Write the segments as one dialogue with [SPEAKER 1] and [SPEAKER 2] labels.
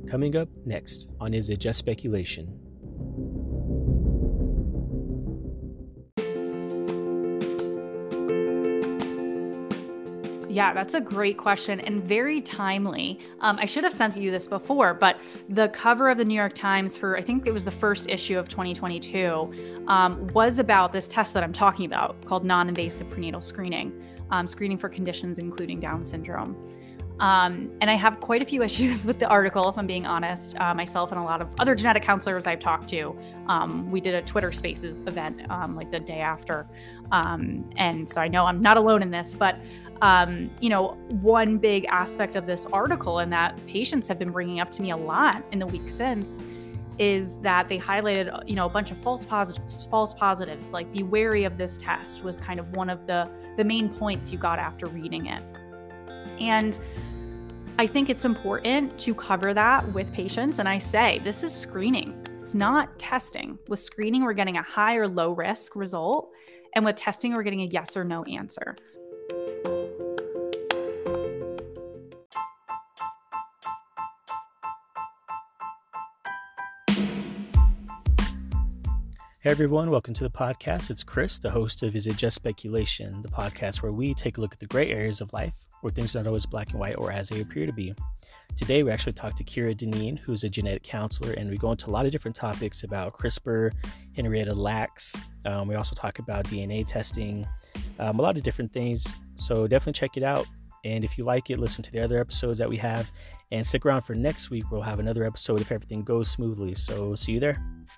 [SPEAKER 1] Coming up next on Is It Just Speculation?
[SPEAKER 2] Yeah, that's a great question and very timely. I should have sent you this before, but the cover of the New York Times for, I think it was the first issue of 2022, was about this test that I'm talking about called non-invasive prenatal screening, screening for conditions including Down syndrome. And I have quite a few issues with the article, if I'm being honest. Myself and a lot of other genetic counselors I've talked to, we did a Twitter Spaces event like the day after. And so I know I'm not alone in this, but one big aspect of this article and that patients have been bringing up to me a lot in the week since is that they highlighted, a bunch of false positives, like be wary of this test was kind of one of the main points you got after reading it. And I think it's important to cover that with patients. And I say, this is screening. It's not testing. With screening, we're getting a high or low risk result. And with testing, we're getting a yes or no answer.
[SPEAKER 1] Hey everyone, welcome to the podcast. It's Chris, the host of Is It Just Speculation, the podcast where we take a look at the gray areas of life where things are not always black and white or as they appear to be. Today, we actually talked to Kira Deneen, who's a genetic counselor, and we go into a lot of different topics about CRISPR, Henrietta Lacks. We also talk about DNA testing, a lot of different things. So definitely check it out. And if you like it, listen to the other episodes that we have. And stick around for next week. We'll have another episode if everything goes smoothly. So see you there.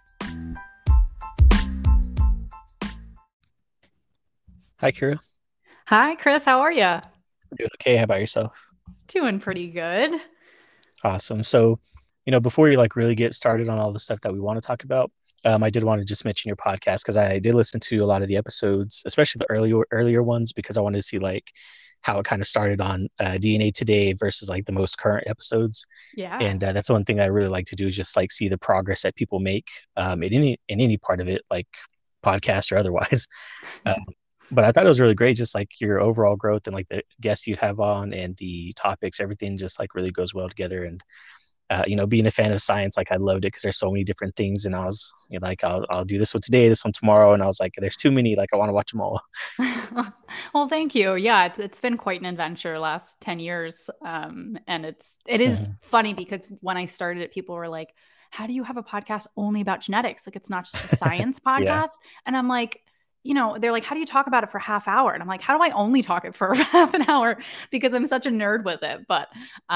[SPEAKER 1] Hi, Kira.
[SPEAKER 2] Hi, Chris. How are you?
[SPEAKER 1] Doing okay. How about yourself?
[SPEAKER 2] Doing pretty good.
[SPEAKER 1] Awesome. So, before you really get started on all the stuff that we want to talk about, I did want to just mention your podcast because I did listen to a lot of the episodes, especially the earlier ones, because I wanted to see how it kind of started on DNA Today versus the most current episodes.
[SPEAKER 2] Yeah.
[SPEAKER 1] And that's one thing I really like to do is just see the progress that people make in any part of it, like podcast or otherwise. But I thought it was really great, just your overall growth and the guests you have on and the topics, everything just really goes well together. And, being a fan of science, I loved it because there's so many different things. And I was I'll do this one today, this one tomorrow. And I was there's too many, I want to watch them all.
[SPEAKER 2] Well, thank you. Yeah, it's been quite an adventure last 10 years. And it is funny because when I started it, people were like, how do you have a podcast only about genetics? It's not just a science podcast.
[SPEAKER 1] Yeah.
[SPEAKER 2] And I'm like, they're like, how do you talk about it for a half hour? And I'm like, how do I only talk it for half an hour? Because I'm such a nerd with it. But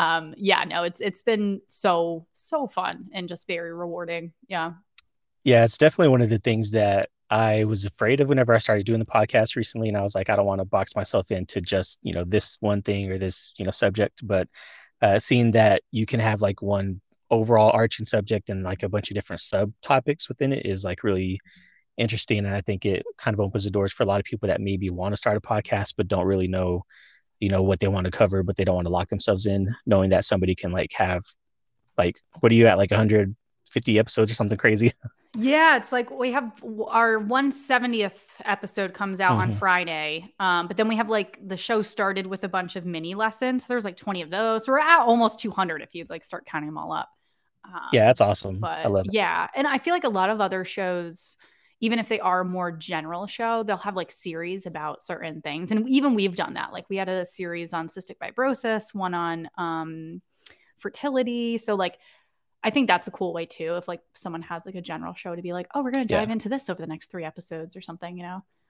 [SPEAKER 2] it's been so fun and just very rewarding. Yeah.
[SPEAKER 1] Yeah, it's definitely one of the things that I was afraid of whenever I started doing the podcast recently. And I was I don't want to box myself into just, this one thing or this, subject. But seeing that you can have one overall arching subject and a bunch of different subtopics within it is really interesting. And I think it kind of opens the doors for a lot of people that maybe want to start a podcast, but don't really know, what they want to cover, but they don't want to lock themselves in, knowing that somebody can have, what are you at, 150 episodes or something crazy?
[SPEAKER 2] Yeah, it's we have our 170th episode comes out on Friday. But then we have the show started with a bunch of mini lessons. So there's 20 of those. So we're at almost 200 if you start counting them all up.
[SPEAKER 1] Yeah, that's awesome.
[SPEAKER 2] But
[SPEAKER 1] I love it.
[SPEAKER 2] Yeah. And I feel a lot of other shows, even if they are more general show, they'll have series about certain things. And even we've done that. We had a series on cystic fibrosis, one on fertility. So I think that's a cool way too. If someone has a general show to be oh, we're going to dive into this over the next 3 episodes or something,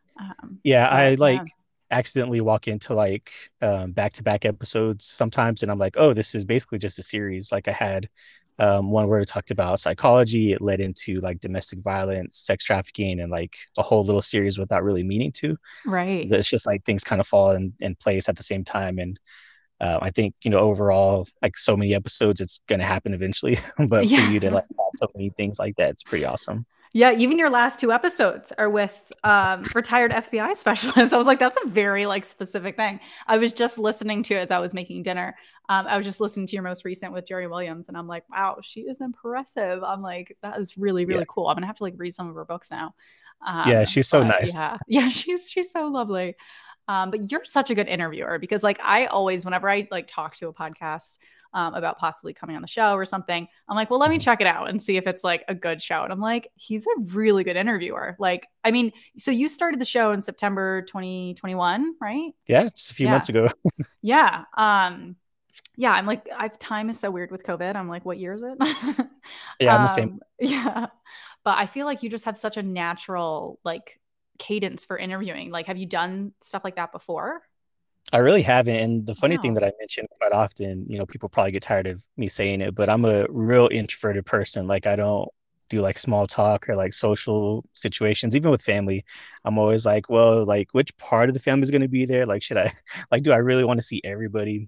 [SPEAKER 1] I accidentally walk into back-to-back episodes sometimes. And I'm oh, this is basically just a series. I had one where we talked about psychology. It led into domestic violence, sex trafficking, and a whole little series without really meaning to.
[SPEAKER 2] Right.
[SPEAKER 1] It's just things kind of fall in place at the same time. And I think, overall, so many episodes, it's going to happen eventually. But for you to have so many things like that, it's pretty awesome.
[SPEAKER 2] Yeah, even your last 2 episodes are with retired FBI specialists. I was that's a very specific thing. I was just listening to it as I was making dinner. I was just listening to your most recent with Jerry Williams, and I'm wow, she is impressive. I'm that is really, really cool. I'm gonna have to read some of her books now.
[SPEAKER 1] Yeah, she's so nice.
[SPEAKER 2] Yeah, she's so lovely. But you're such a good interviewer because like I always, whenever I like talk to a podcast about possibly coming on the show or something, I'm like, well, let me
[SPEAKER 1] Mhm.
[SPEAKER 2] check it out and see if it's like a good show. And I'm like, he's a really good interviewer. Like, I mean, so you started the show in September 2021, right?
[SPEAKER 1] Yeah, just a few
[SPEAKER 2] Yeah.
[SPEAKER 1] months ago.
[SPEAKER 2] Yeah. Yeah, I'm like, I've time is so weird with COVID. I'm like, what year is it?
[SPEAKER 1] Yeah, I'm the same.
[SPEAKER 2] Yeah. But I feel like you just have such a natural like cadence for interviewing. Like, have you done stuff like that before?
[SPEAKER 1] I really haven't. And the funny thing
[SPEAKER 2] Wow.
[SPEAKER 1] that I mention quite often, people probably get tired of me saying it, but I'm a real introverted person. Like I don't do like small talk or like social situations, even with family. I'm always like, well, like which part of the family is going to be there? Like, should I, like, do I really want to see everybody?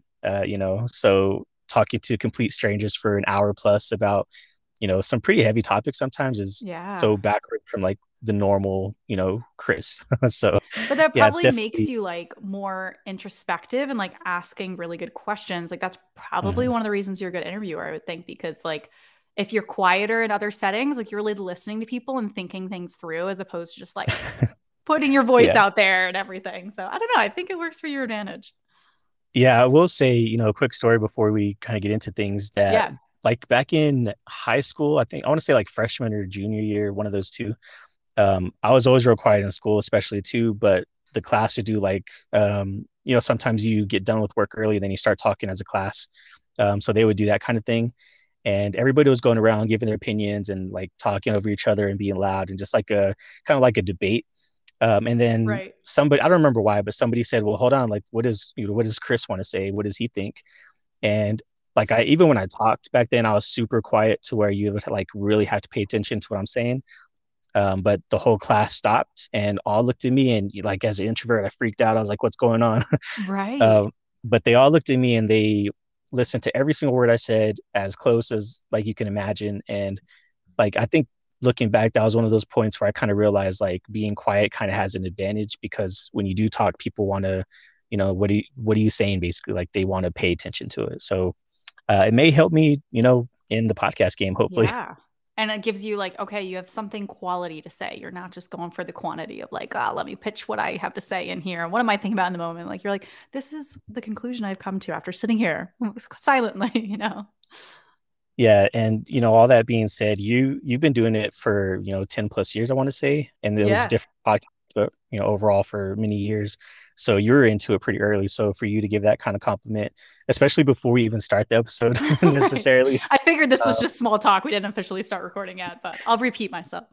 [SPEAKER 1] So talking to complete strangers for an hour plus about, some pretty heavy topics sometimes is
[SPEAKER 2] Yeah.
[SPEAKER 1] so backward from like the normal, Chris. So
[SPEAKER 2] But that
[SPEAKER 1] yeah, it's
[SPEAKER 2] probably makes
[SPEAKER 1] definitely.
[SPEAKER 2] you like more introspective and like asking really good questions. Like that's probably
[SPEAKER 1] Mhm.
[SPEAKER 2] one of the reasons you're a good interviewer, I would think, because like if you're quieter in other settings, like you're really listening to people and thinking things through as opposed to just like putting your voice
[SPEAKER 1] Yeah.
[SPEAKER 2] out there and everything. So I don't know. I think it works for your advantage.
[SPEAKER 1] Yeah, I will say, a quick story before we kind of get into things that
[SPEAKER 2] Yeah.
[SPEAKER 1] like back in high school, I think I want to say like freshman or junior year, one of those two. I was always real quiet in school, especially too, but the class would do like sometimes you get done with work early, then you start talking as a class. So they would do that kind of thing. And everybody was going around giving their opinions and like talking over each other and being loud and just like a kind of like a debate. And then
[SPEAKER 2] Right.
[SPEAKER 1] somebody, I don't remember why, but somebody said, "Well, hold on, like, what does Chris want to say? What does he think?" And like, even when I talked back then, I was super quiet to where you would like really have to pay attention to what I'm saying. But the whole class stopped and all looked at me, and like as an introvert, I freaked out. I was like, "What's going on?"
[SPEAKER 2] Right.
[SPEAKER 1] um, but they all looked at me and they listened to every single word I said as close as like you can imagine, and like I think looking back, that was one of those points where I kind of realized like being quiet kind of has an advantage because when you do talk, people want to, what are you saying basically? Like they want to pay attention to it. So it may help me, in the podcast game, hopefully.
[SPEAKER 2] Yeah. And it gives you like, okay, you have something quality to say. You're not just going for the quantity of like, ah, let me pitch what I have to say in here. What am I thinking about in the moment? Like, you're like, this is the conclusion I've come to after sitting here silently, you know?
[SPEAKER 1] Yeah, and all that being said, you've been doing it for 10 plus years, I want to say, and it was
[SPEAKER 2] Yeah.
[SPEAKER 1] different podcasts, but overall for many years. So you're into it pretty early. So for you to give that kind of compliment, especially before we even start the episode
[SPEAKER 2] Right.
[SPEAKER 1] necessarily,
[SPEAKER 2] I figured this was
[SPEAKER 1] uh,
[SPEAKER 2] just small talk. We didn't officially start recording yet, but I'll repeat myself.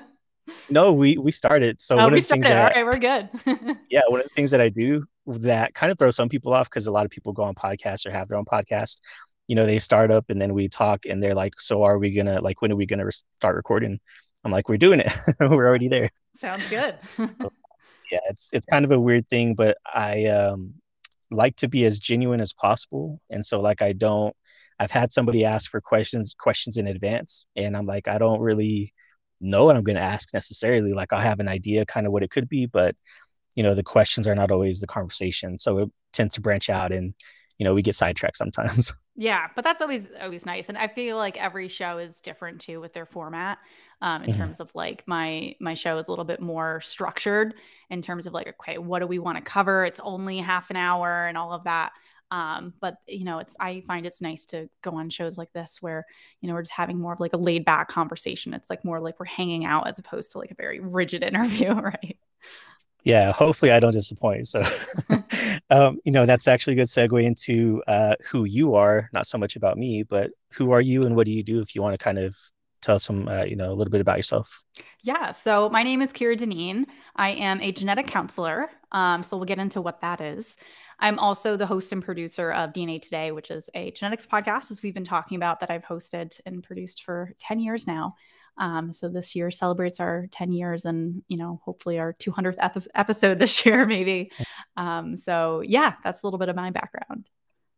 [SPEAKER 1] no, we started. So
[SPEAKER 2] Oh,
[SPEAKER 1] one
[SPEAKER 2] we
[SPEAKER 1] of the things
[SPEAKER 2] started. All
[SPEAKER 1] that
[SPEAKER 2] right, we're good.
[SPEAKER 1] yeah, one of the things that I do that kind of throws some people off because a lot of people go on podcasts or have their own podcast. They start up and then we talk and they're like, "So are we gonna like when are we gonna start recording?" I'm like, "We're doing it. We're already there."
[SPEAKER 2] Sounds good.
[SPEAKER 1] So yeah, it's kind of a weird thing, but I like to be as genuine as possible, and so like I don't. I've had somebody ask for questions in advance, and I'm like, I don't really know what I'm going to ask necessarily. Like I have an idea kind of what it could be, but the questions are not always the conversation. So it tends to branch out and, we get sidetracked sometimes.
[SPEAKER 2] Yeah, but that's always nice, and I feel like every show is different too with their format. In
[SPEAKER 1] Mhm.
[SPEAKER 2] terms of like my show is a little bit more structured in terms of like, okay, what do we want to cover? It's only half an hour and all of that. But it's I find it's nice to go on shows like this where we're just having more of like a laid back conversation. It's like more like we're hanging out as opposed to like a very rigid interview, right?
[SPEAKER 1] Yeah, hopefully I don't disappoint. So, that's actually a good segue into who you are, not so much about me, but who are you and what do you do if you want to kind of tell some, a little bit about yourself.
[SPEAKER 2] Yeah, so my name is Kira Deneen. I am a genetic counselor. So we'll get into what that is. I'm also the host and producer of DNA Today, which is a genetics podcast, as we've been talking about, that I've hosted and produced for 10 years now. So this year celebrates our 10 years and, hopefully our 200th episode this year, maybe. So yeah, that's a little bit of my background.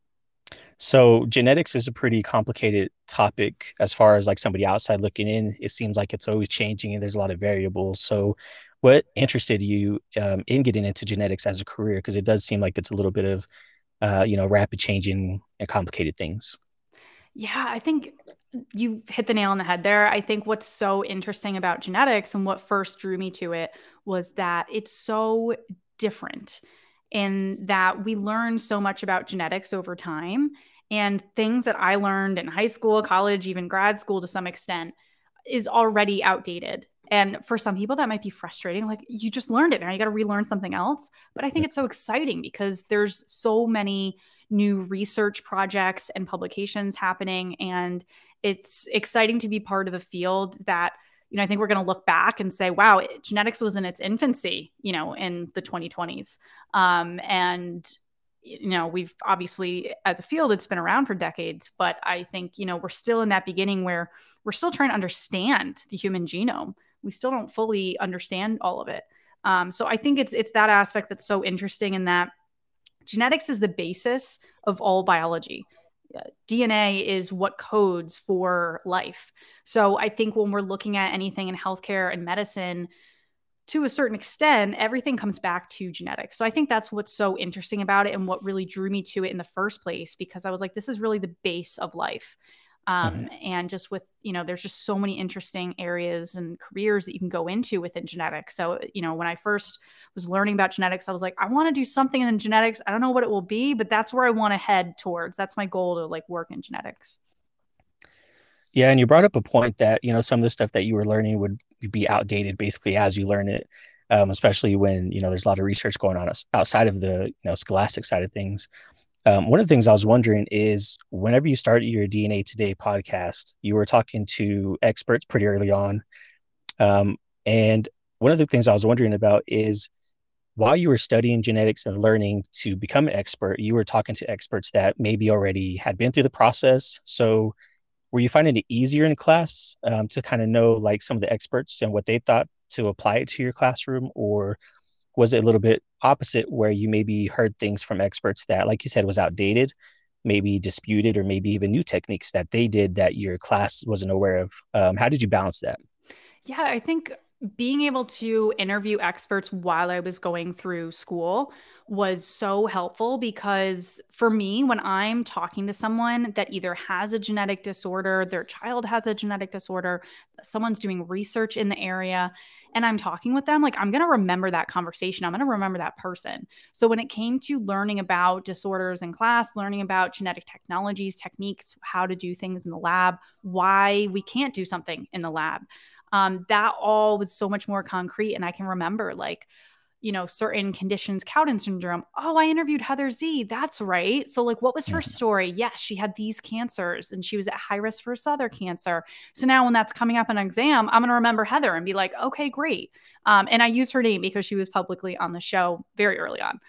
[SPEAKER 1] So genetics is a pretty complicated topic as far as like somebody outside looking in. It seems like it's always changing and there's a lot of variables. So what interested you in getting into genetics as a career? Because it does seem like it's a little bit of rapid changing and complicated things.
[SPEAKER 2] Yeah, I think you hit the nail on the head there. I think what's so interesting about genetics and what first drew me to it was that it's so different. in that we learn so much about genetics over time, and things that I learned in high school, college, even grad school to some extent is already outdated. And for some people, that might be frustrating. Like, you just learned it. Now you got to relearn something else. But I think it's so exciting because there's so many new research projects and publications happening. And it's exciting to be part of a field that, I think we're going to look back and say, wow, genetics was in its infancy, in the 2020s. And we've obviously, as a field, it's been around for decades, but I think, we're still in that beginning where we're still trying to understand the human genome. We still don't fully understand all of it. So I think it's that aspect that's so interesting, in that genetics is the basis of all biology. DNA is what codes for life. So I think when we're looking at anything in healthcare and medicine, to a certain extent, everything comes back to genetics. So I think that's what's so interesting about it and what really drew me to it in the first place, because I was like, this is really the base of life. And just with, there's just so many interesting areas and careers that you can go into within genetics. So, when I first was learning about genetics, I was like, I want to do something in genetics. I don't know what it will be, but that's where I want to head towards. That's my goal, to like work in genetics.
[SPEAKER 1] Yeah, and you brought up a point that, some of the stuff that you were learning would be outdated basically as you learn it, especially when, there's a lot of research going on outside of the, scholastic side of things. One of the things I was wondering is whenever you started your DNA Today podcast, you were talking to experts pretty early on. And one of the things I was wondering about is while you were studying genetics and learning to become an expert, you were talking to experts that maybe already had been through the process. So were you finding it easier in class to kind of know like some of the experts and what they thought to apply it to your classroom? Or was it a little bit opposite where you maybe heard things from experts that, like you said, was outdated, maybe disputed, or maybe even new techniques that they did that your class wasn't aware of? How did you balance that?
[SPEAKER 2] Yeah, I think being able to interview experts while I was going through school was so helpful, because for me, when I'm talking to someone that either has a genetic disorder, their child has a genetic disorder, someone's doing research in the area, and I'm talking with them, like, I'm going to remember that conversation. I'm going to remember that person. So when it came to learning about disorders in class, learning about genetic technologies, techniques, how to do things in the lab, why we can't do something in the lab, that all was so much more concrete. And I can remember, like, certain conditions, Cowden syndrome. Oh, I interviewed Heather Z. That's right. So, like, what was her story? Yes, she had these cancers and she was at high risk for this other cancer. So now when that's coming up in an exam, I'm going to remember Heather and be like, okay, great. And I use her name because she was publicly on the show very early on.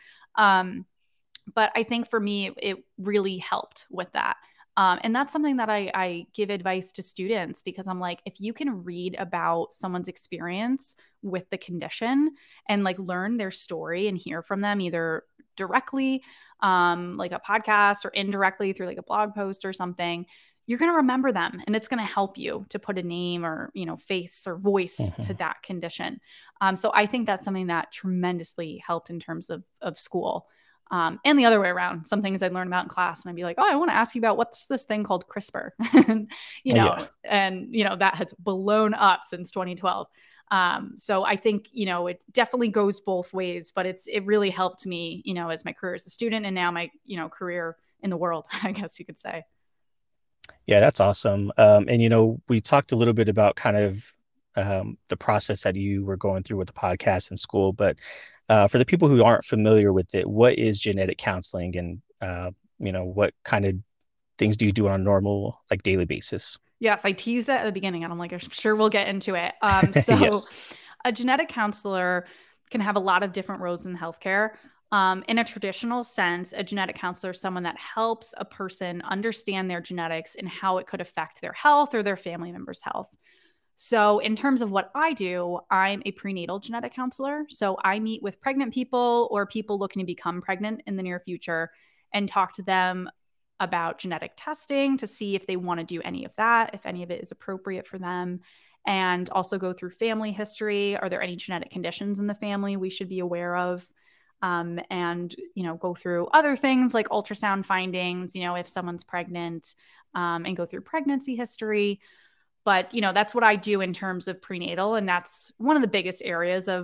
[SPEAKER 2] But I think for me, it really helped with that. And that's something that I give advice to students, because I'm like, if you can read about someone's experience with the condition and like learn their story and hear from them either directly, like a podcast, or indirectly through like a blog post or something, you're going to remember them, and it's going to help you to put a name or, face or voice to that condition. So I think that's something that tremendously helped in terms of school. And the other way around, some things I'd learn about in class and I'd be like, oh, I want to ask you about what's this thing called CRISPR,
[SPEAKER 1] Yeah.
[SPEAKER 2] that has blown up since 2012. So I think, it definitely goes both ways, but it really helped me, as my career as a student, and now my, career in the world, I guess you could say.
[SPEAKER 1] Yeah, that's awesome. And we talked a little bit about kind of the process that you were going through with the podcast in school, but for the people who aren't familiar with it, what is genetic counseling, and what kind of things do you do on a normal, like, daily basis?
[SPEAKER 2] Yes, I teased that at the beginning, and I'm like, I'm sure we'll get into it. So
[SPEAKER 1] Yes.
[SPEAKER 2] a genetic counselor can have a lot of different roles in healthcare. In a traditional sense, a genetic counselor is someone that helps a person understand their genetics and how it could affect their health or their family member's health. So, in terms of what I do, I'm a prenatal genetic counselor. So, I meet with pregnant people or people looking to become pregnant in the near future and talk to them about genetic testing to see if they want to do any of that, if any of it is appropriate for them, and also go through family history. Are there any genetic conditions in the family we should be aware of? And, go through other things like ultrasound findings, if someone's pregnant, and go through pregnancy history. But, that's what I do in terms of prenatal. And that's one of the biggest areas of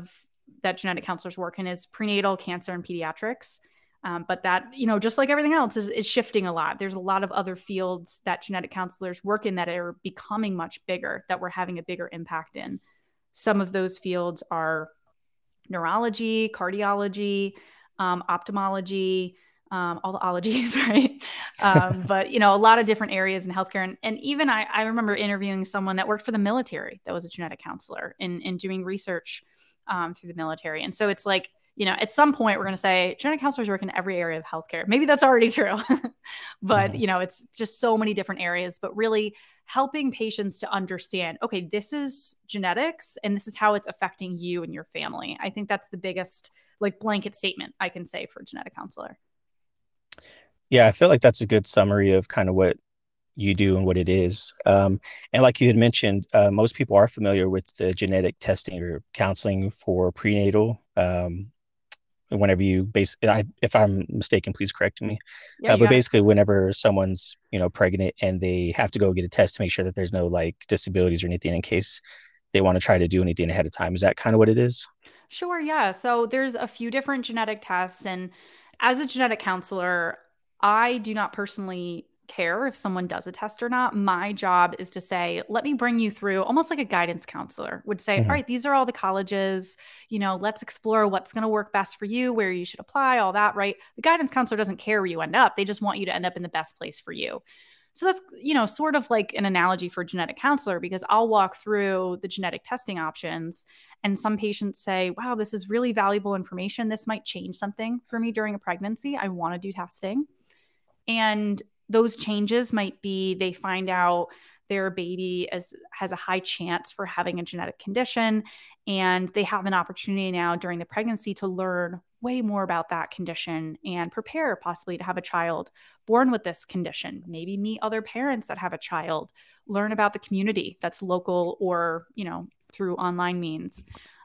[SPEAKER 2] that genetic counselors work in is prenatal cancer and pediatrics. But that, just like everything else is shifting a lot. There's a lot of other fields that genetic counselors work in that are becoming much bigger, that we're having a bigger impact in. Some of those fields are neurology, cardiology, ophthalmology, all the ologies, right? But, a lot of different areas in healthcare. And even I remember interviewing someone that worked for the military that was a genetic counselor in doing research through the military. And so it's like, at some point we're going to say genetic counselors work in every area of healthcare. Maybe that's already true, but it's just so many different areas, but really helping patients to understand, okay, this is genetics and this is how it's affecting you and your family. I think that's the biggest like blanket statement I can say for a genetic counselor.
[SPEAKER 1] Yeah, I feel like that's a good summary of kind of what you do and what it is. And like you had mentioned, most people are familiar with the genetic testing or counseling for prenatal. Whenever you if I'm mistaken, please correct me.
[SPEAKER 2] Yeah, you
[SPEAKER 1] But
[SPEAKER 2] got it.
[SPEAKER 1] basically, whenever someone's pregnant and they have to go get a test to make sure that there's no like disabilities or anything in case they want to try to do anything ahead of time. Is that kind of what it is?
[SPEAKER 2] Sure, yeah. So there's a few different genetic tests. And as a genetic counselor, I do not personally care if someone does a test or not. My job is to say, let me bring you through, almost like a guidance counselor would say, all
[SPEAKER 1] Hmm.
[SPEAKER 2] right, these are all the colleges, let's explore what's going to work best for you, where you should apply, all that, right? The guidance counselor doesn't care where you end up. They just want you to end up in the best place for you. So that's, sort of like an analogy for genetic counselor, because I'll walk through the genetic testing options and some patients say, wow, this is really valuable information. This might change something for me during a pregnancy. I want to do testing. And those changes might be they find out their baby has a high chance for having a genetic condition. And they have an opportunity now during the pregnancy to learn way more about that condition and prepare possibly to have a child born with this condition, maybe meet other parents that have a child, learn about the community that's local or, through online means.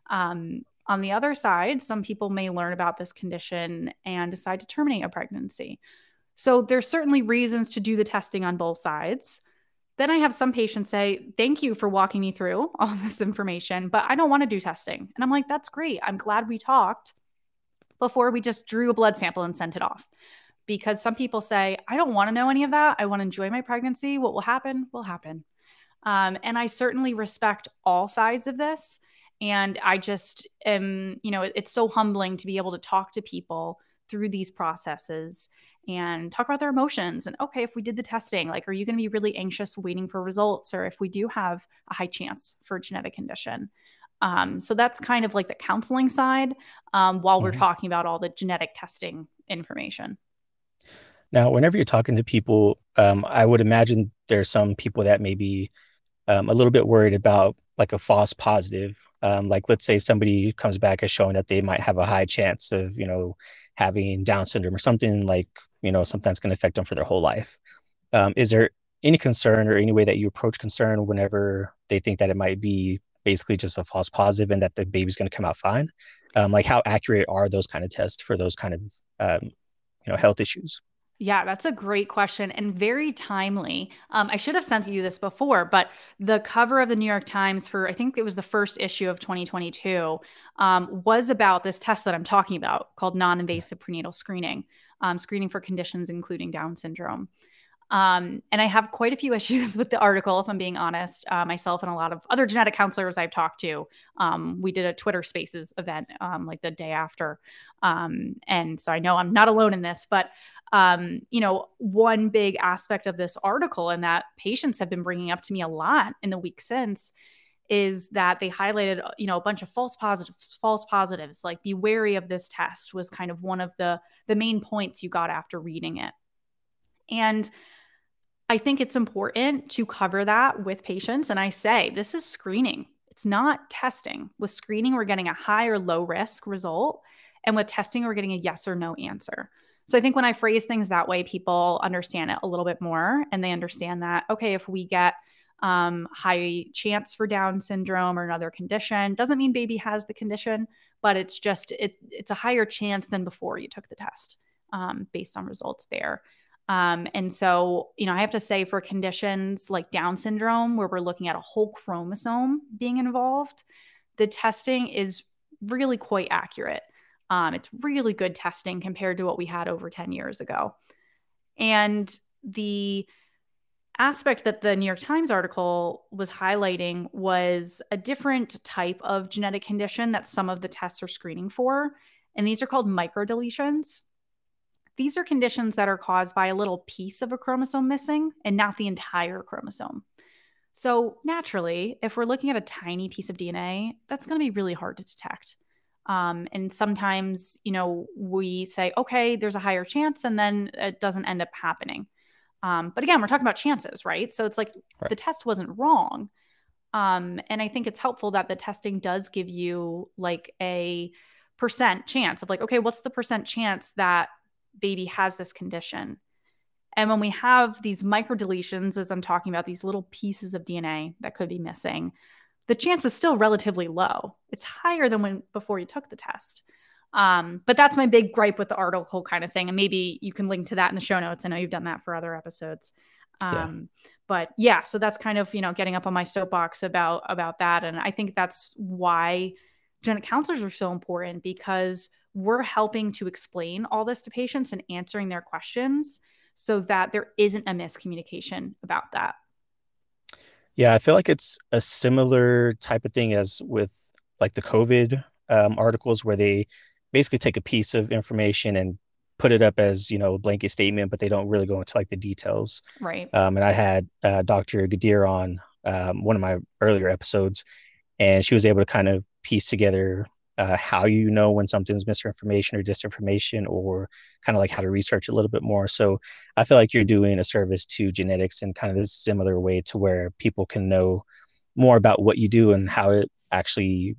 [SPEAKER 2] On the other side, some people may learn about this condition and decide to terminate a pregnancy. So there's certainly reasons to do the testing on both sides. Then I have some patients say, thank you for walking me through all this information, but I don't want to do testing. And I'm like, that's great. I'm glad we talked before we just drew a blood sample and sent it off. Because some people say, I don't want to know any of that. I want to enjoy my pregnancy. What will happen will happen. And I certainly respect all sides of this. And I just am, it's so humbling to be able to talk to people through these processes and talk about their emotions. And okay, if we did the testing, like, are you going to be really anxious waiting for results? Or if we do have a high chance for a genetic condition? So that's kind of like the counseling side while we're
[SPEAKER 1] Hmm.
[SPEAKER 2] talking about all the genetic testing information.
[SPEAKER 1] Now, whenever you're talking to people, I would imagine there's some people that may be a little bit worried about like a false positive. Like let's say somebody comes back as showing that they might have a high chance of, having Down syndrome or something like, something that's going to affect them for their whole life. Is there any concern or any way that you approach concern whenever they think that it might be basically just a false positive and that the baby's going to come out fine? Like how accurate are those kind of tests for those kind of, health issues?
[SPEAKER 2] Yeah, that's a great question and very timely. I should have sent you this before, but the cover of the New York Times for, I think it was the first issue of 2022, was about this test that I'm talking about called non-invasive prenatal screening, screening for conditions including Down syndrome. And I have quite a few issues with the article, if I'm being honest. Myself and a lot of other genetic counselors I've talked to. We did a Twitter Spaces event like the day after. And so I know I'm not alone in this, but one big aspect of this article and that patients have been bringing up to me a lot in the week since is that they highlighted, a bunch of false positives, like be wary of this test was kind of one of the main points you got after reading it. And I think it's important to cover that with patients. And I say, this is screening. It's not testing. With screening, we're getting a high or low risk result. And with testing, we're getting a yes or no answer. So I think when I phrase things that way, people understand it a little bit more. And they understand that, okay, if we get high chance for Down syndrome or another condition, doesn't mean baby has the condition, but it's just, it's a higher chance than before you took the test based on results there. And so, I have to say for conditions like Down syndrome, where we're looking at a whole chromosome being involved, the testing is really quite accurate. It's really good testing compared to what we had over 10 years ago. And the aspect that the New York Times article was highlighting was a different type of genetic condition that some of the tests are screening for. And these are called microdeletions. These are conditions that are caused by a little piece of a chromosome missing and not the entire chromosome. So naturally, if we're looking at a tiny piece of DNA, that's going to be really hard to detect. And sometimes, we say, okay, there's a higher chance, and then it doesn't end up happening. But again, we're talking about chances, right? So it's like the test wasn't wrong. And I think it's helpful that the testing does give you like a percent chance of like, okay, what's the percent chance that baby has this condition? And when we have these microdeletions, as I'm talking about, these little pieces of DNA that could be missing, the chance is still relatively low. It's higher than when before you took the test. But that's my big gripe with the article kind of thing. And maybe you can link to that in the show notes. I know you've done that for other episodes. But yeah, so that's kind of, getting up on my soapbox about that. And I think that's why genetic counselors are so important, because we're helping to explain all this to patients and answering their questions so that there isn't a miscommunication about that.
[SPEAKER 1] Yeah, I feel like it's a similar type of thing as with like the COVID articles where they basically take a piece of information and put it up as, a blanket statement, but they don't really go into like the details.
[SPEAKER 2] Right.
[SPEAKER 1] And I had Dr. Gadir on one of my earlier episodes, and she was able to kind of piece together how when something's misinformation or disinformation, or kind of like how to research a little bit more. So I feel like you're doing a service to genetics in kind of this similar way to where people can know more about what you do and how it actually,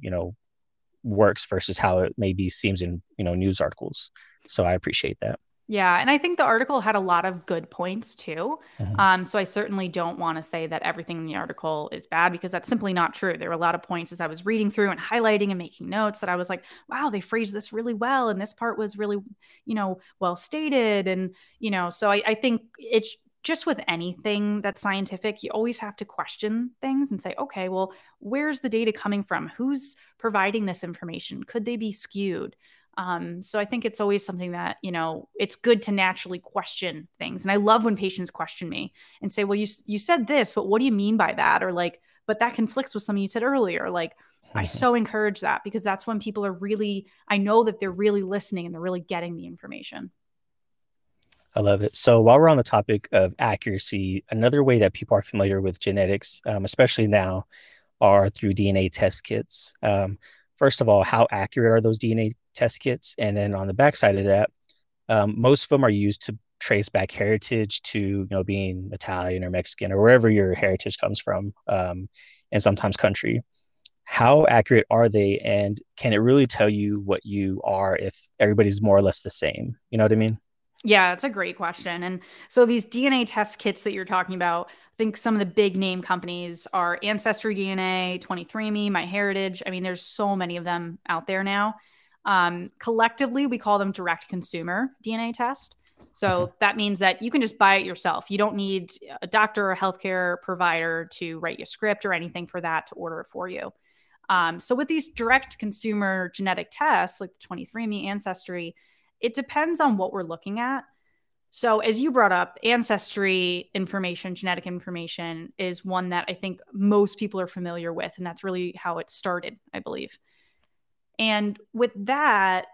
[SPEAKER 1] works versus how it maybe seems in, news articles. So I appreciate that.
[SPEAKER 2] Yeah. And I think the article had a lot of good points too.
[SPEAKER 1] Mm-hmm.
[SPEAKER 2] So I certainly don't want to say that everything in the article is bad, because that's simply not true. There were a lot of points as I was reading through and highlighting and making notes that I was like, wow, they phrased this really well. And this part was really, well stated. And, so I think it's just with anything that's scientific, you always have to question things and say, okay, well, where's the data coming from? Who's providing this information? Could they be skewed? So I think it's always something that, it's good to naturally question things. And I love when patients question me and say, well, you said this, but what do you mean by that? Or like, but that conflicts with something you said earlier. Like, I so encourage that, because that's when people are really, I know that they're really listening and they're really getting the information.
[SPEAKER 1] I love it. So while we're on the topic of accuracy, another way that people are familiar with genetics, especially now, are through DNA test kits. First of all, how accurate are those DNA test kits? And then on the backside of that, most of them are used to trace back heritage to, being Italian or Mexican or wherever your heritage comes from, and sometimes country. How accurate are they? And can it really tell you what you are if everybody's more or less the same? You know what I mean?
[SPEAKER 2] Yeah, it's a great question. And so these DNA test kits that you're talking about, I think some of the big name companies are Ancestry DNA, 23andMe, MyHeritage. I mean, there's so many of them out there now. Collectively, we call them direct consumer DNA test. So that means that you can just buy it yourself. You don't need a doctor or a healthcare provider to write you a script or anything for that to order it for you. So with these direct consumer genetic tests, like the 23andMe, Ancestry, it depends on what we're looking at. So as you brought up, ancestry information, genetic information is one that I think most people are familiar with. And that's really how it started, I believe. And with that,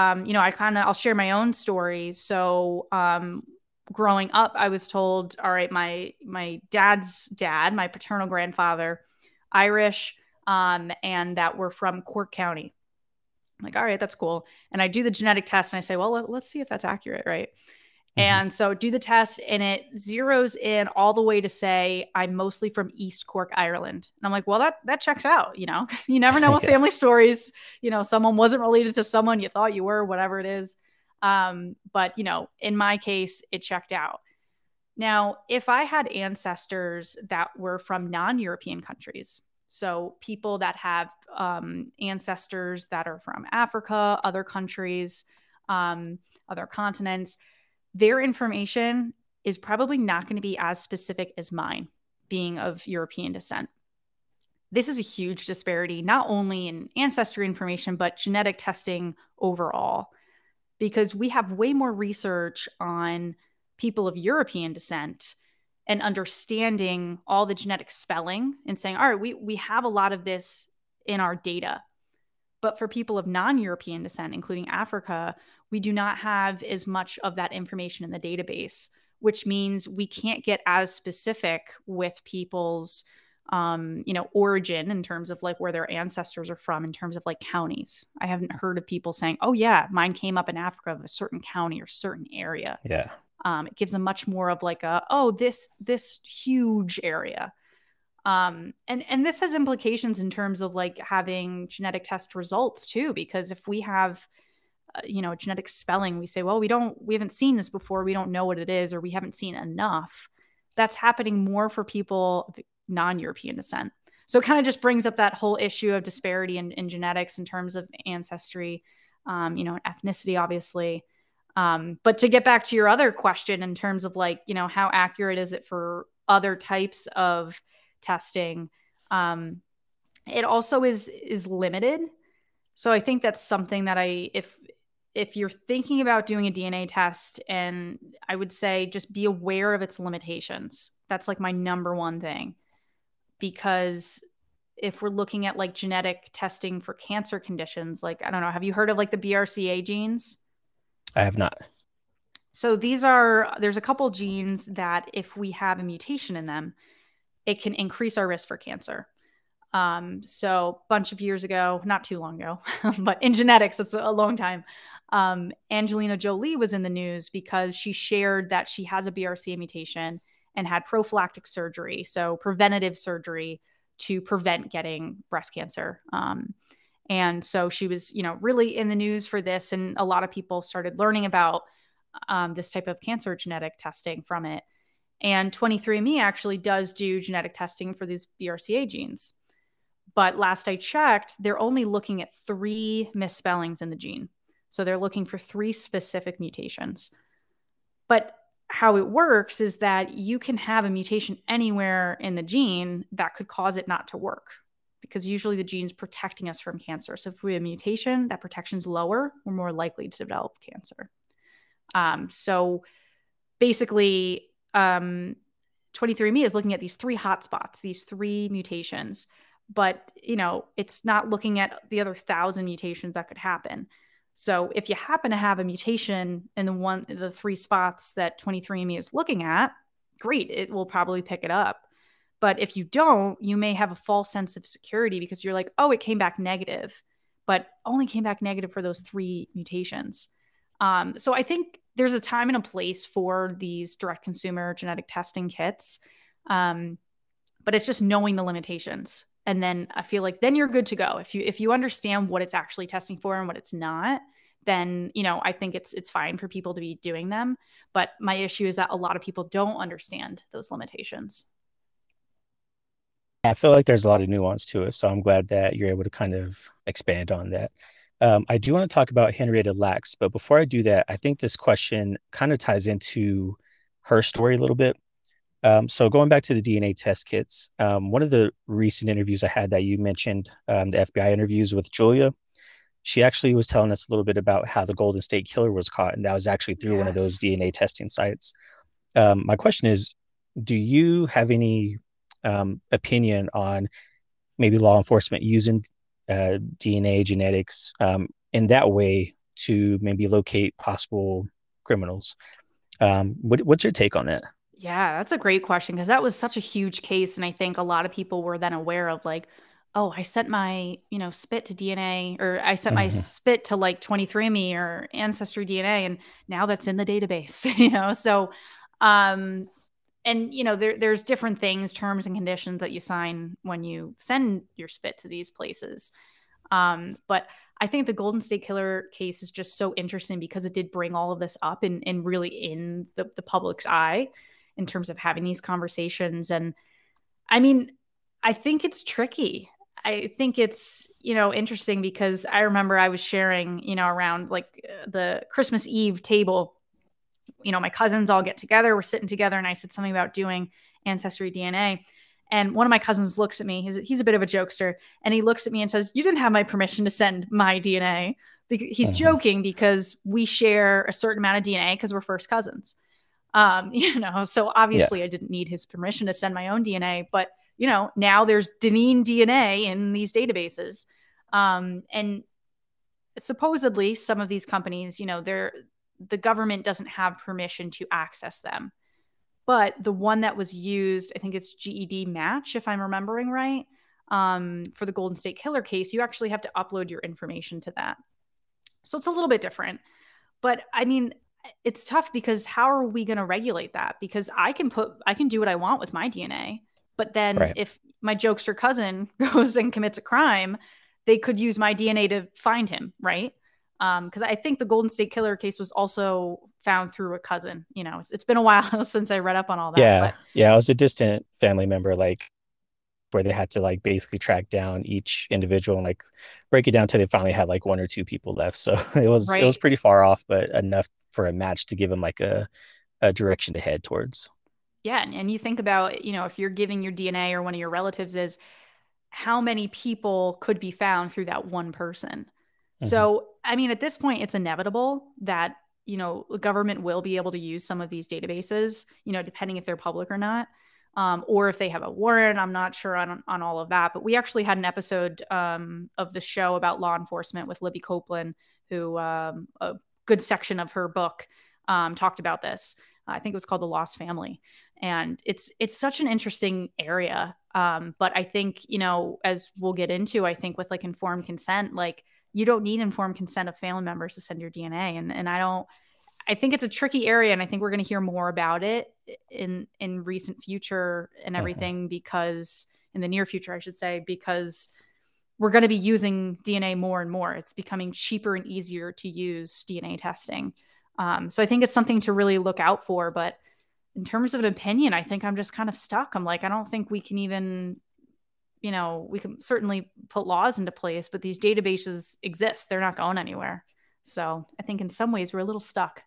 [SPEAKER 2] I'll share my own story. So growing up, I was told, all right, my dad's dad, my paternal grandfather, Irish, and that we're from Cork County. I'm like, all right, that's cool. And I do the genetic test and I say, well, let's see if that's accurate, right? And so do the test and it zeroes in all the way to say I'm mostly from East Cork, Ireland. And I'm like, well, that checks out, because you never know with family stories, someone wasn't related to someone you thought you were, whatever it is. But, in my case, it checked out. Now, if I had ancestors that were from non-European countries, so people that have ancestors that are from Africa, other countries, other continents, their information is probably not going to be as specific as mine, being of European descent. this is a huge disparity, not only in ancestry information, but genetic testing overall, because we have way more research on people of European descent and understanding all the genetic spelling and saying, all right, we have a lot of this in our data. But for people of non-European descent, including Africa, we do not have as much of that information in the database, which means we can't get as specific with people's origin in terms of like where their ancestors are from in terms of like counties. I haven't heard of people saying, oh yeah, mine came up in Africa of a certain county or certain area.
[SPEAKER 1] Yeah.
[SPEAKER 2] It gives them much more of like this huge area. And this has implications in terms of like having genetic test results too, because if we have genetic spelling, we say, well, we haven't seen this before, we don't know what it is, or we haven't seen enough. That's happening more for people of non-European descent. So it kind of just brings up that whole issue of disparity in genetics in terms of ancestry, and ethnicity, obviously. But to get back to your other question in terms of like, how accurate is it for other types of testing? It also is limited. So I think that's something that if you're thinking about doing a DNA test, and I would say just be aware of its limitations. That's like my number one thing. Because if we're looking at like genetic testing for cancer conditions, like, I don't know, have you heard of like the BRCA genes?
[SPEAKER 1] I have not.
[SPEAKER 2] So there's a couple genes that if we have a mutation in them, it can increase our risk for cancer. So a bunch of years ago, not too long ago, but in genetics, it's a long time. Angelina Jolie was in the news because she shared that she has a BRCA mutation and had prophylactic surgery, so preventative surgery to prevent getting breast cancer. And so she was, really in the news for this, and a lot of people started learning about this type of cancer genetic testing from it. And 23andMe actually does do genetic testing for these BRCA genes. But last I checked, they're only looking at 3 misspellings in the gene. So they're looking for 3 specific mutations. But how it works is that you can have a mutation anywhere in the gene that could cause it not to work, because usually the gene's protecting us from cancer. So if we have a mutation, that protection's lower, we're more likely to develop cancer. So basically, 23andMe is looking at these 3 hotspots, these 3 mutations, but it's not looking at the other 1,000 mutations that could happen. So if you happen to have a mutation in the 3 spots that 23andMe is looking at, great, it will probably pick it up. But if you don't, you may have a false sense of security because you're like, oh, it came back negative, but only came back negative for those 3 mutations. So I think there's a time and a place for these direct consumer genetic testing kits. But it's just knowing the limitations. And then I feel like then you're good to go. If you understand what it's actually testing for and what it's not, then, I think it's fine for people to be doing them. But my issue is that a lot of people don't understand those limitations.
[SPEAKER 1] I feel like there's a lot of nuance to it, so I'm glad that you're able to kind of expand on that. I do want to talk about Henrietta Lacks, but before I do that, I think this question kind of ties into her story a little bit. So going back to the DNA test kits, one of the recent interviews I had that you mentioned, the FBI interviews with Julia, she actually was telling us a little bit about how the Golden State Killer was caught, and that was actually through one of those DNA testing sites. My question is, do you have any opinion on maybe law enforcement using DNA genetics in that way to maybe locate possible criminals? What's your take on that?
[SPEAKER 2] Yeah, that's a great question, because that was such a huge case. And I think a lot of people were then aware of like, oh, I sent my, spit to DNA, or I sent my
[SPEAKER 1] Mhm.
[SPEAKER 2] spit to like 23andMe or Ancestry DNA, and now that's in the database, So, and there's different things, terms and conditions that you sign when you send your spit to these places. But I think the Golden State Killer case is just so interesting because it did bring all of this up and really in the public's eye in terms of having these conversations. And I mean, I think it's tricky. I think it's, interesting because I remember I was sharing, around like the Christmas Eve table, my cousins all get together, we're sitting together, and I said something about doing Ancestry DNA. And one of my cousins looks at me. He's a bit of a jokester, and he looks at me and says, "You didn't have my permission to send my DNA." He's
[SPEAKER 1] Mhm.
[SPEAKER 2] joking because we share a certain amount of DNA because we're first cousins. So
[SPEAKER 1] Yeah.
[SPEAKER 2] obviously I didn't need his permission to send my own DNA, but now there's Deneen DNA in these databases. And supposedly some of these companies, the government doesn't have permission to access them. But the one that was used, I think it's GED Match, if I'm remembering right, for the Golden State Killer case, you actually have to upload your information to that. So it's a little bit different. But I mean, it's tough because how are we going to regulate that? Because I can do what I want with my DNA, but then
[SPEAKER 1] Right.
[SPEAKER 2] if my jokester cousin goes and commits a crime, they could use my DNA to find him, right? Because I think the Golden State Killer case was also found through a cousin. It's been a while since I read up on all that,
[SPEAKER 1] Yeah.
[SPEAKER 2] but
[SPEAKER 1] Yeah. I was a distant family member, like where they had to like basically track down each individual and like break it down till they finally had like one or two people left. So it was
[SPEAKER 2] right.
[SPEAKER 1] pretty far off, but enough for a match to give them like a direction to head towards.
[SPEAKER 2] Yeah, and you think about, if you're giving your DNA or one of your relatives is how many people could be found through that one person.
[SPEAKER 1] Hmm.
[SPEAKER 2] So, I mean, at this point, it's inevitable that, the government will be able to use some of these databases, depending if they're public or not, or if they have a warrant. I'm not sure on all of that. But we actually had an episode of the show about law enforcement with Libby Copeland, who a good section of her book talked about this. I think it was called The Lost Family. And it's such an interesting area. But I think, as we'll get into, I think with like informed consent, like you don't need informed consent of family members to send your DNA. And I think it's a tricky area. And I think we're going to hear more about it in recent future and
[SPEAKER 1] Hmm.
[SPEAKER 2] everything, because in the near future, I should say, because we're going to be using DNA more and more. It's becoming cheaper and easier to use DNA testing. So I think it's something to really look out for. But in terms of an opinion, I think I'm just kind of stuck. I'm like, I don't think we can even, we can certainly put laws into place, but these databases exist. They're not going anywhere. So I think in some ways we're a little stuck.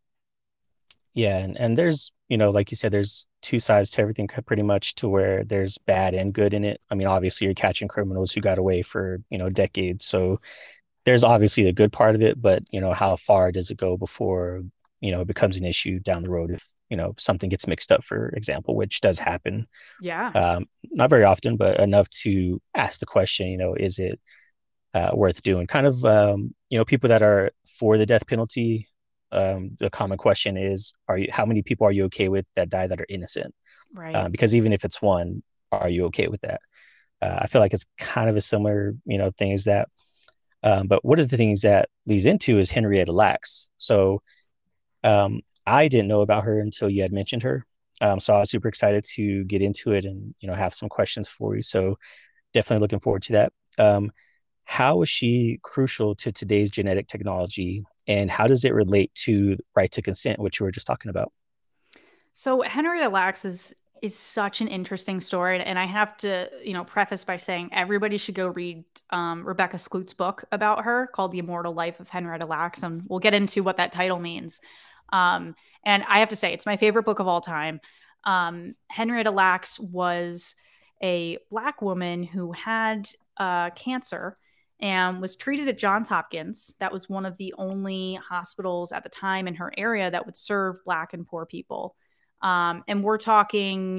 [SPEAKER 1] Yeah, and there's, like you said, there's two sides to everything pretty much to where there's bad and good in it. I mean, obviously you're catching criminals who got away for, decades. So there's obviously the good part of it, but how far does it go before, it becomes an issue down the road if, something gets mixed up, for example, which does happen.
[SPEAKER 2] Yeah.
[SPEAKER 1] Not very often, but enough to ask the question, is it worth doing? Kind of, people that are for the death penalty. The common question is, how many people are you okay with that die that are innocent?
[SPEAKER 2] Right.
[SPEAKER 1] Because even if it's one, are you okay with that? I feel like it's kind of a similar, thing as that. But one of the things that leads into is Henrietta Lacks. So I didn't know about her until you had mentioned her. So I was super excited to get into it and have some questions for you. So definitely looking forward to that. How is she crucial to today's genetic technology, and how does it relate to right to consent, which you were just talking about?
[SPEAKER 2] So Henrietta Lacks is such an interesting story, and I have to preface by saying everybody should go read Rebecca Skloot's book about her called The Immortal Life of Henrietta Lacks, and we'll get into what that title means. And I have to say it's my favorite book of all time. Henrietta Lacks was a Black woman who had cancer and was treated at Johns Hopkins. That was one of the only hospitals at the time in her area that would serve Black and poor people. And we're talking,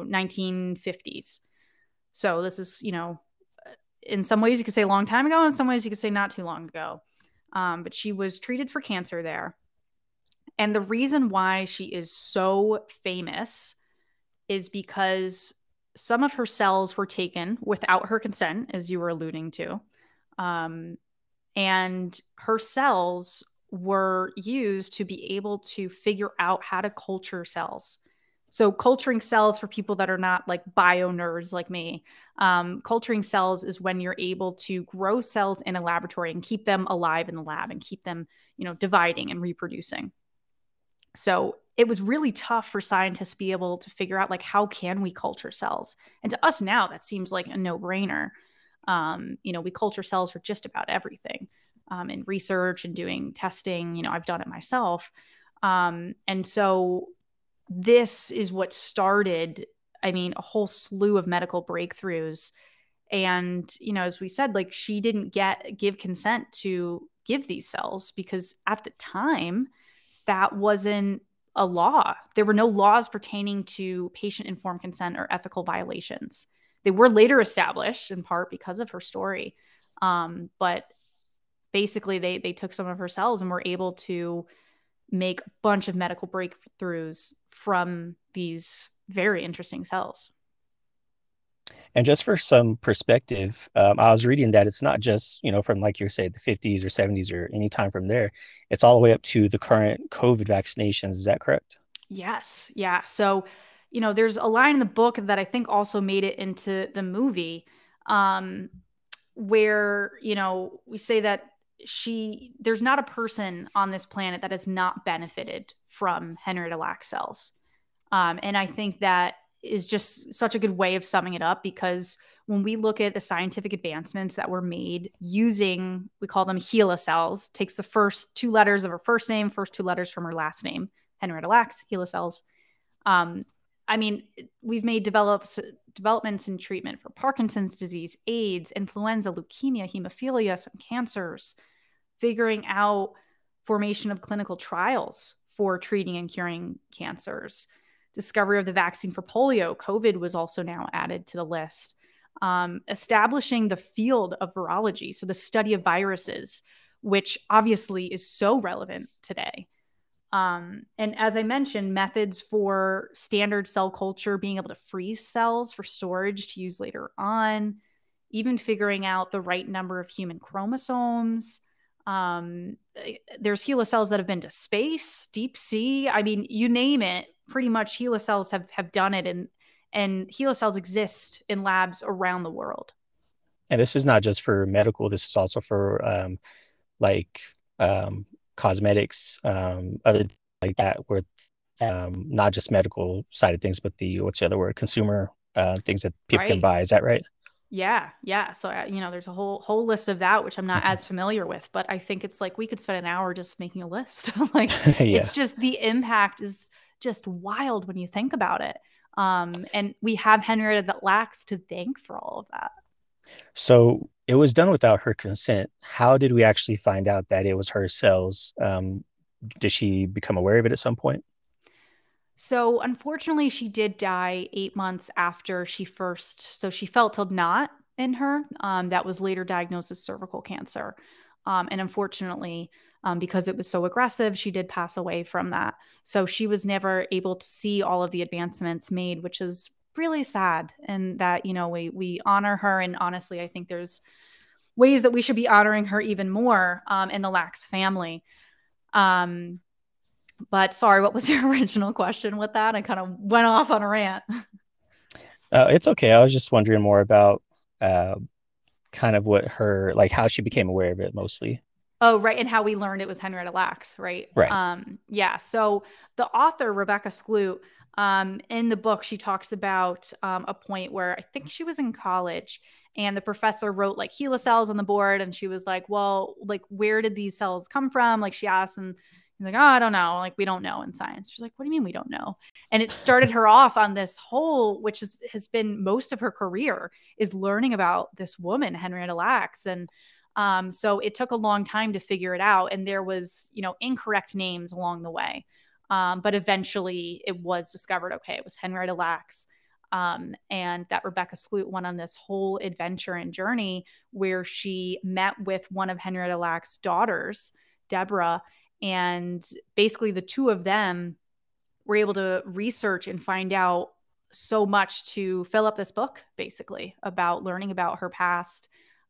[SPEAKER 2] 1950s. So this is, in some ways you could say a long time ago, in some ways you could say not too long ago. But she was treated for cancer there. And the reason why she is so famous is because some of her cells were taken without her consent, as you were alluding to. Um, and her cells were used to be able to figure out how to culture cells. So, culturing cells for people that are not like bio nerds like me, culturing cells is when you're able to grow cells in a laboratory and keep them alive in the lab and keep them, dividing and reproducing. So it was really tough for scientists to be able to figure out like how can we culture cells. And to us now, that seems like a no-brainer. We culture cells for just about everything in research and doing testing. I've done it myself. And so this is what started I mean, a whole slew of medical breakthroughs. And, you know, as we said, like she didn't give consent to give these cells because at the time that wasn't a law. There were no laws pertaining to patient informed consent or ethical violations. They were later established in part because of her story. But basically, they took some of her cells and were able to make a bunch of medical breakthroughs from these very interesting cells.
[SPEAKER 1] And just for some perspective, I was reading that it's not just, from like you said, the 50s or 70s or any time from there. It's all the way up to the current COVID vaccinations. Is that correct?
[SPEAKER 2] Yes. Yeah. So, you know, there's a line in the book that I think also made it into the movie, um, where, you know, we say that there's not a person on this planet that has not benefited from Henrietta Lacks cells. And I think that is just such a good way of summing it up because when we look at the scientific advancements that were made using, we call them HeLa cells, takes the first two letters of her first name, first two letters from her last name, Henrietta Lacks, HeLa cells. Um, I mean, we've made developments in treatment for Parkinson's disease, AIDS, influenza, leukemia, hemophilia, some cancers, figuring out formation of clinical trials for treating and curing cancers, discovery of the vaccine for polio. COVID was also now added to the list. Establishing the field of virology, so the study of viruses, which obviously is so relevant today. And as I mentioned, methods for standard cell culture, being able to freeze cells for storage to use later on, even figuring out the right number of human chromosomes. There's HeLa cells that have been to space, deep sea. I mean, you name it, pretty much HeLa cells have done it. And HeLa cells exist in labs around the world.
[SPEAKER 1] And this is not just for medical. This is also for like um, cosmetics, other like that, where not just medical side of things, but what's the other word? Consumer things that people can
[SPEAKER 2] Right.
[SPEAKER 1] buy. Is that right?
[SPEAKER 2] Yeah, yeah. So you know, there's a whole list of that which I'm not as familiar with, but I think it's like we could spend an hour just making a list. Like
[SPEAKER 1] Yeah.
[SPEAKER 2] it's just the impact is just wild when you think about it. And we have Henrietta Lacks to thank for all of that.
[SPEAKER 1] So it was done without her consent. How did we actually find out that it was her cells? Did she become aware of it at some point?
[SPEAKER 2] So unfortunately, she did die 8 months after she first. So she felt a knot in her that was later diagnosed as cervical cancer. And unfortunately, because it was so aggressive, she did pass away from that. So she was never able to see all of the advancements made, which is really sad. And that, you know, we honor her. And honestly, I think there's ways that we should be honoring her even more in the Lacks family. Um, but sorry, what was your original question with that? I kind of went off on a rant.
[SPEAKER 1] It's okay. I was just wondering more about uh, kind of what her, like how she became aware of it mostly.
[SPEAKER 2] Oh, right. And how we learned it was Henrietta Lacks, right?
[SPEAKER 1] Right.
[SPEAKER 2] Yeah. So the author, Rebecca Skloot, in the book, she talks about a point where I think she was in college and the professor wrote like HeLa cells on the board. And she was like, well, like, where did these cells come from? Like she asked, and he's like, oh, I don't know. Like, we don't know in science. She's like, what do you mean we don't know? And it started her off on this whole, which has been most of her career, is learning about this woman, Henrietta Lacks. And so it took a long time to figure it out. And there was, you know, incorrect names along the way. But eventually it was discovered, okay, it was Henrietta Lacks. And that Rebecca Skloot went on this whole adventure and journey where she met with one of Henrietta Lacks' daughters, Deborah, and basically the two of them were able to research and find out so much to fill up this book, basically, about learning about her past.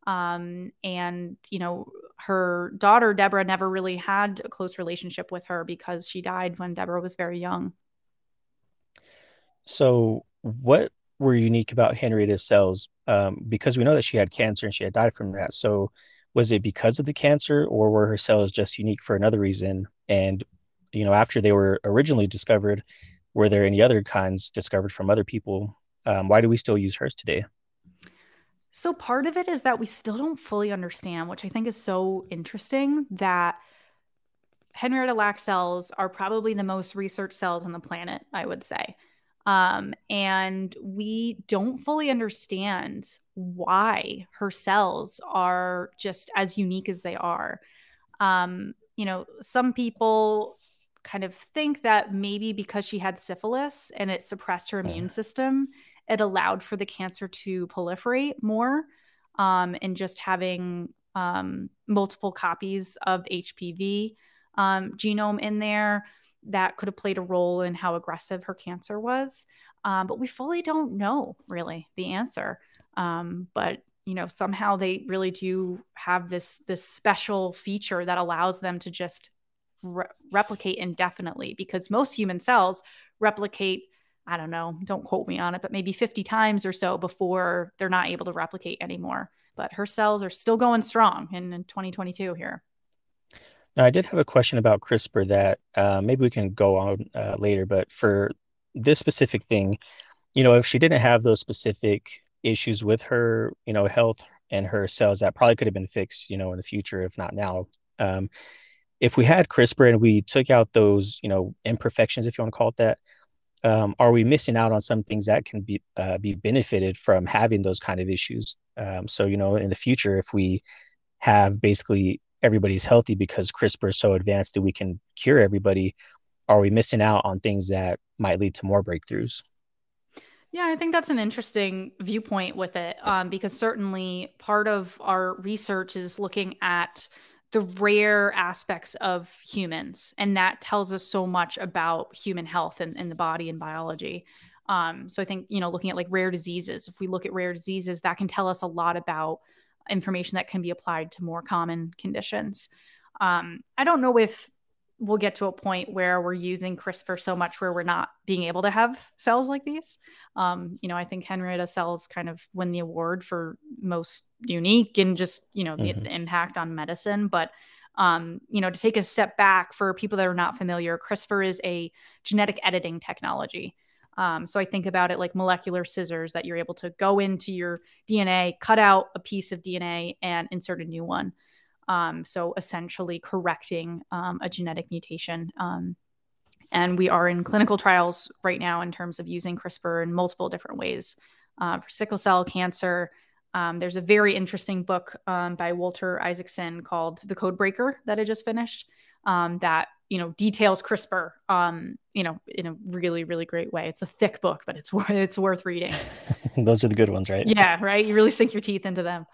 [SPEAKER 2] And, you know, her daughter, Deborah, never really had a close relationship with her because she died when Deborah was very young.
[SPEAKER 1] So what were unique about Henrietta's cells? Because we know that she had cancer and she had died from that. So was it because of the cancer, or were her cells just unique for another reason? And, after they were originally discovered, were there any other kinds discovered from other people? Why do we still use hers today?
[SPEAKER 2] So part of it is that we still don't fully understand, which I think is so interesting, that Henrietta Lacks cells are probably the most researched cells on the planet, I would say. And we don't fully understand why her cells are just as unique as they are. Some people kind of think that maybe because she had syphilis and it suppressed her immune system, it allowed for the cancer to proliferate more. And just having multiple copies of HPV genome in there, that could have played a role in how aggressive her cancer was. But we fully don't know really the answer. But somehow they really do have this special feature that allows them to just replicate indefinitely, because most human cells replicate, I don't know, don't quote me on it, but maybe 50 times or so before they're not able to replicate anymore. But her cells are still going strong in 2022 here.
[SPEAKER 1] Now, I did have a question about CRISPR that maybe we can go on later, but for this specific thing, if she didn't have those specific issues with her, health and her cells, that probably could have been fixed, in the future, if not now. If we had CRISPR and we took out those, imperfections, if you want to call it that, are we missing out on some things that can be benefited from having those kind of issues? So, in the future, if we have basically everybody's healthy because CRISPR is so advanced that we can cure everybody, are we missing out on things that might lead to more breakthroughs?
[SPEAKER 2] Yeah, I think that's an interesting viewpoint with it, because certainly part of our research is looking at the rare aspects of humans, and that tells us so much about human health and the body and biology. So I think, looking at like rare diseases, if we look at rare diseases, that can tell us a lot about information that can be applied to more common conditions. I don't know if we'll get to a point where we're using CRISPR so much where we're not being able to have cells like these. I think Henrietta cells kind of win the award for most unique and just, the impact on medicine. But, to take a step back for people that are not familiar, CRISPR is a genetic editing technology. So I think about it like molecular scissors that you're able to go into your DNA, cut out a piece of DNA and insert a new one. So essentially correcting a genetic mutation. And we are in clinical trials right now in terms of using CRISPR in multiple different ways for sickle cell cancer. There's a very interesting book by Walter Isaacson called The Code Breaker that I just finished that details CRISPR in a really, really great way. It's a thick book, but it's worth reading.
[SPEAKER 1] Those are the good ones, right?
[SPEAKER 2] Yeah, right. You really sink your teeth into them.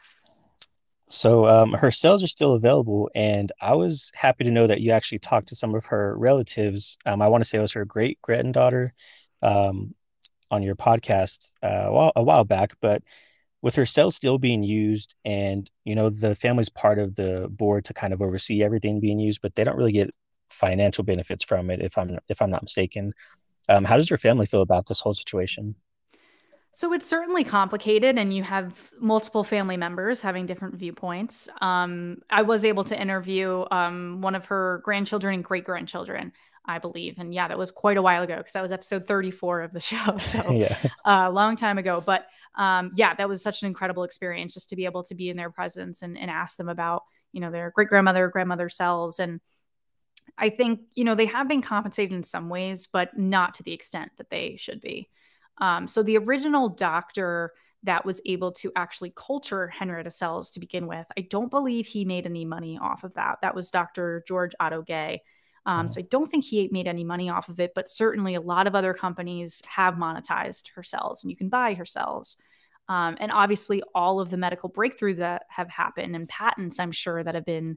[SPEAKER 1] So her cells are still available, and I was happy to know that you actually talked to some of her relatives. I want to say it was her great granddaughter um, on your podcast a while back, but with her cells still being used, and the family's part of the board to kind of oversee everything being used, but they don't really get financial benefits from it, if I'm not mistaken. How does your family feel about this whole situation?
[SPEAKER 2] So it's certainly complicated, and you have multiple family members having different viewpoints. I was able to interview one of her grandchildren and great grandchildren, I believe. And yeah, that was quite a while ago because that was episode 34 of the show. So
[SPEAKER 1] Yeah.
[SPEAKER 2] a long time ago. But yeah, that was such an incredible experience just to be able to be in their presence and ask them about, their great grandmother, grandmother cells. And I think, they have been compensated in some ways, but not to the extent that they should be. So the original doctor that was able to actually culture Henrietta cells to begin with, I don't believe he made any money off of that. That was Dr. George Otto Gay. So I don't think he made any money off of it, but certainly a lot of other companies have monetized her cells, and you can buy her cells. And obviously all of the medical breakthroughs that have happened and patents, I'm sure, that have been,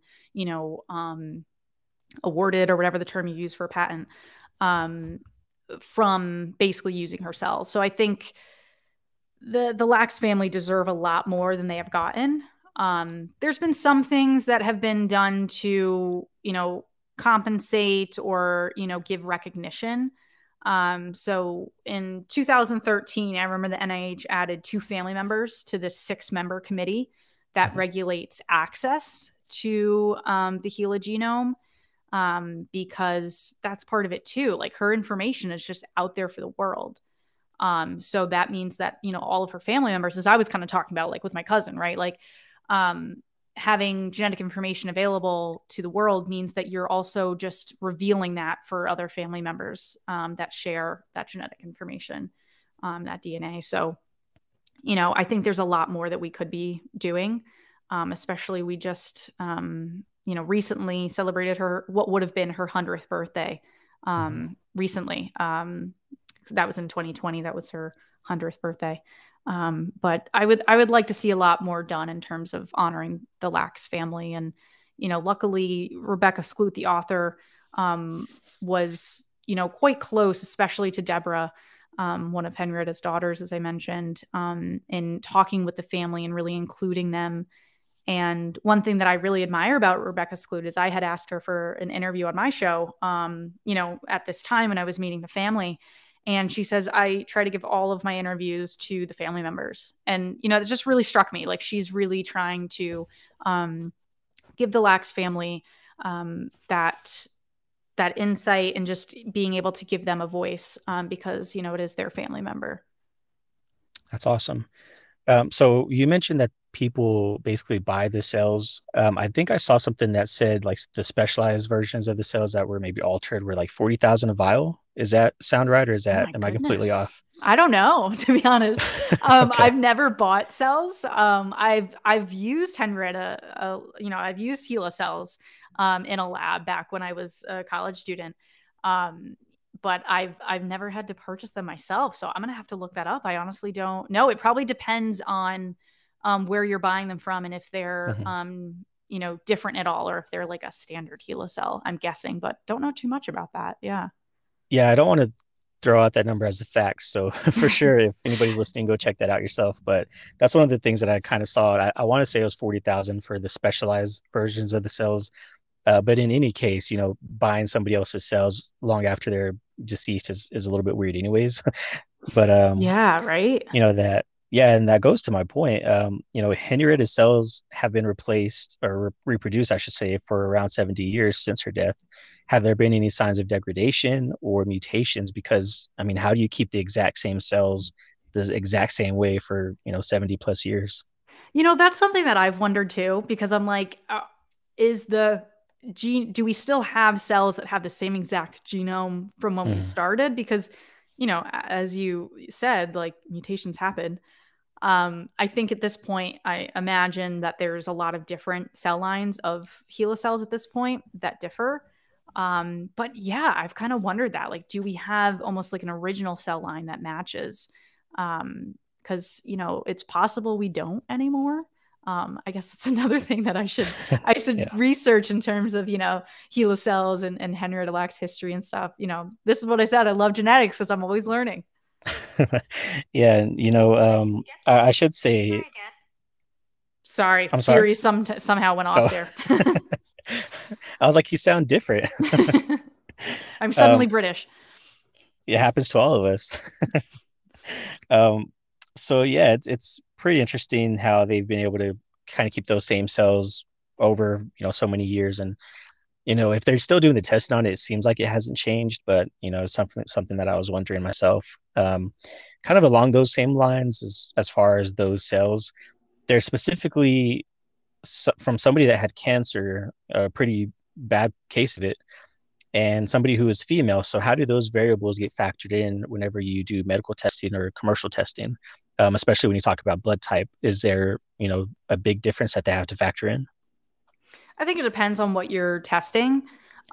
[SPEAKER 2] awarded, or whatever the term you use for a patent, from basically using her cells. So I think the Lax family deserve a lot more than they have gotten. There's been some things that have been done to, compensate or, give recognition. So in 2013, I remember the NIH added 2 family members to the 6-member committee that regulates access to the HeLa genome, because that's part of it too. Like, her information is just out there for the world. So that means that, all of her family members, as I was kind of talking about, like with my cousin, right? Like, having genetic information available to the world means that you're also just revealing that for other family members that share that genetic information, that DNA. So, I think there's a lot more that we could be doing, especially we just, recently celebrated what would have been her 100th birthday recently. That was in 2020. That was her 100th birthday. But I would like to see a lot more done in terms of honoring the Lacks family. And, luckily Rebecca Skloot, the author, was, quite close, especially to Deborah, one of Henrietta's daughters, as I mentioned, in talking with the family and really including them. And one thing that I really admire about Rebecca Skloot is I had asked her for an interview on my show, at this time when I was meeting the family. And she says, I try to give all of my interviews to the family members. And, it just really struck me. Like, she's really trying to give the Lacks family that insight and just being able to give them a voice because, it is their family member.
[SPEAKER 1] That's awesome. So you mentioned that people basically buy the cells. I think I saw something that said like the specialized versions of the cells that were maybe altered were like 40,000 a vial. Is that sound right, or
[SPEAKER 2] Oh my
[SPEAKER 1] am I completely
[SPEAKER 2] goodness.
[SPEAKER 1] off?
[SPEAKER 2] I don't know, to be honest.
[SPEAKER 1] Okay.
[SPEAKER 2] I've never bought cells. I've used Henrietta, I've used HeLa cells in a lab back when I was a college student. But I've never had to purchase them myself. So I'm gonna have to look that up. I honestly don't know. It probably depends on where you're buying them from and if they're
[SPEAKER 1] Mhm.
[SPEAKER 2] different at all, or if they're like a standard HeLa cell, I'm guessing, but don't know too much about that. Yeah.
[SPEAKER 1] Yeah, I don't want to throw out that number as a fact. So for sure, if anybody's listening, go check that out yourself. But that's one of the things that I kind of saw. I want to say it was 40,000 for the specialized versions of the cells. But in any case, buying somebody else's cells long after they're deceased is a little bit weird anyways. But
[SPEAKER 2] Yeah, right.
[SPEAKER 1] that yeah, and that goes to my point. Henrietta cells have been replaced or reproduced, I should say, for around 70 years since her death. Have there been any signs of degradation or mutations? Because I mean, how do you keep the exact same cells the exact same way for 70 plus years?
[SPEAKER 2] That's something that I've wondered too, because I'm like, is the gene, do we still have cells that have the same exact genome from when we
[SPEAKER 1] Mhm.
[SPEAKER 2] started? Because, as you said, like mutations happen. I think at this point, I imagine that there's a lot of different cell lines of HeLa cells at this point that differ. But yeah, I've kind of wondered that. Like, do we have almost like an original cell line that matches? Because it's possible we don't anymore. I guess it's another thing that I should
[SPEAKER 1] Yeah.
[SPEAKER 2] research in terms of HeLa cells and Henrietta Lacks history and stuff. This is what I said. I love genetics because I'm always learning.
[SPEAKER 1] Yeah, and I should say,
[SPEAKER 2] Sorry,
[SPEAKER 1] I'm sorry.
[SPEAKER 2] Siri somehow went off
[SPEAKER 1] Oh,
[SPEAKER 2] there.
[SPEAKER 1] I was like, you sound different.
[SPEAKER 2] I'm suddenly
[SPEAKER 1] Um,
[SPEAKER 2] British.
[SPEAKER 1] it happens to all of us. Um, so yeah, it's pretty interesting how they've been able to kind of keep those same cells over, so many years. And, if they're still doing the testing on it, it seems like it hasn't changed, but it's something that I was wondering myself. Kind of along those same lines as far as those cells, they're specifically from somebody that had cancer, a pretty bad case of it, and somebody who is female. So how do those variables get factored in whenever you do medical testing or commercial testing, especially when you talk about blood type? Is there, a big difference that they have to factor in?
[SPEAKER 2] I think it depends on what you're testing.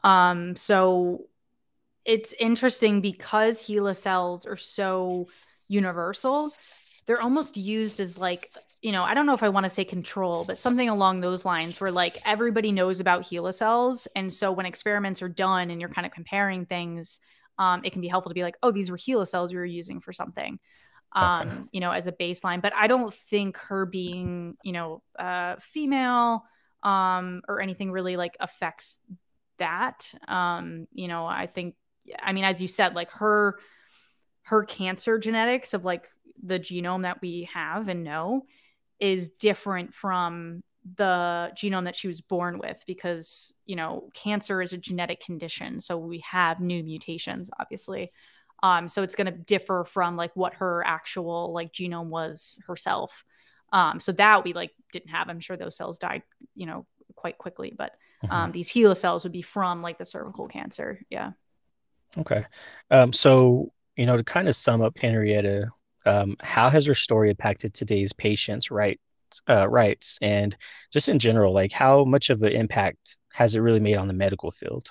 [SPEAKER 2] So it's interesting because HeLa cells are so universal. They're almost used as like, I don't know if I want to say control, but something along those lines where like everybody knows about HeLa cells. And so when experiments are done and you're kind of comparing things, it can be helpful to be like, oh, these were HeLa cells we were using for something,
[SPEAKER 1] Okay.
[SPEAKER 2] as a baseline. But I don't think her being, female, or anything really like affects that. I think, I mean, as you said, like her cancer genetics of like the genome that we have and know is different from the genome that she was born with, because cancer is a genetic condition, so we have new mutations obviously. So it's going to differ from like what her actual like genome was herself. So that we like didn't have. I'm sure those cells died, quite quickly. But
[SPEAKER 1] Mhm.
[SPEAKER 2] these HeLa cells would be from like the cervical cancer. Yeah.
[SPEAKER 1] Okay. So, to kind of sum up Henrietta, how has her story impacted today's patients' rights, and just in general, like how much of an impact has it really made on the medical field?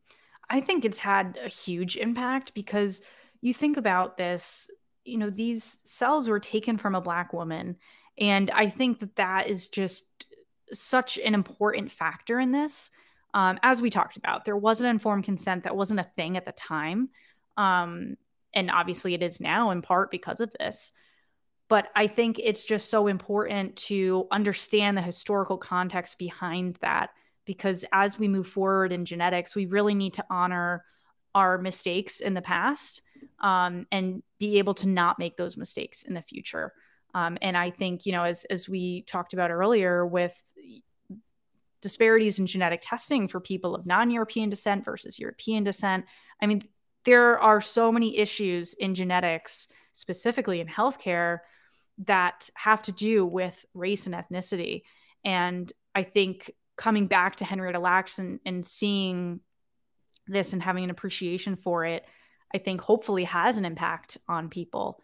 [SPEAKER 2] I think it's had a huge impact because you think about this, these cells were taken from a Black woman. And I think that that is just such an important factor in this. As we talked about, there wasn't informed consent, that wasn't a thing at the time. Um, and obviously it is now in part because of this. But I think it's just so important to understand the historical context behind that, because as we move forward in genetics, we really need to honor our mistakes in the past, and be able to not make those mistakes in the future. And I think, as we talked about earlier with disparities in genetic testing for people of non-European descent versus European descent, I mean, there are so many issues in genetics, specifically in healthcare, that have to do with race and ethnicity. And I think coming back to Henrietta Lacks and seeing this and having an appreciation for it, I think hopefully has an impact on people.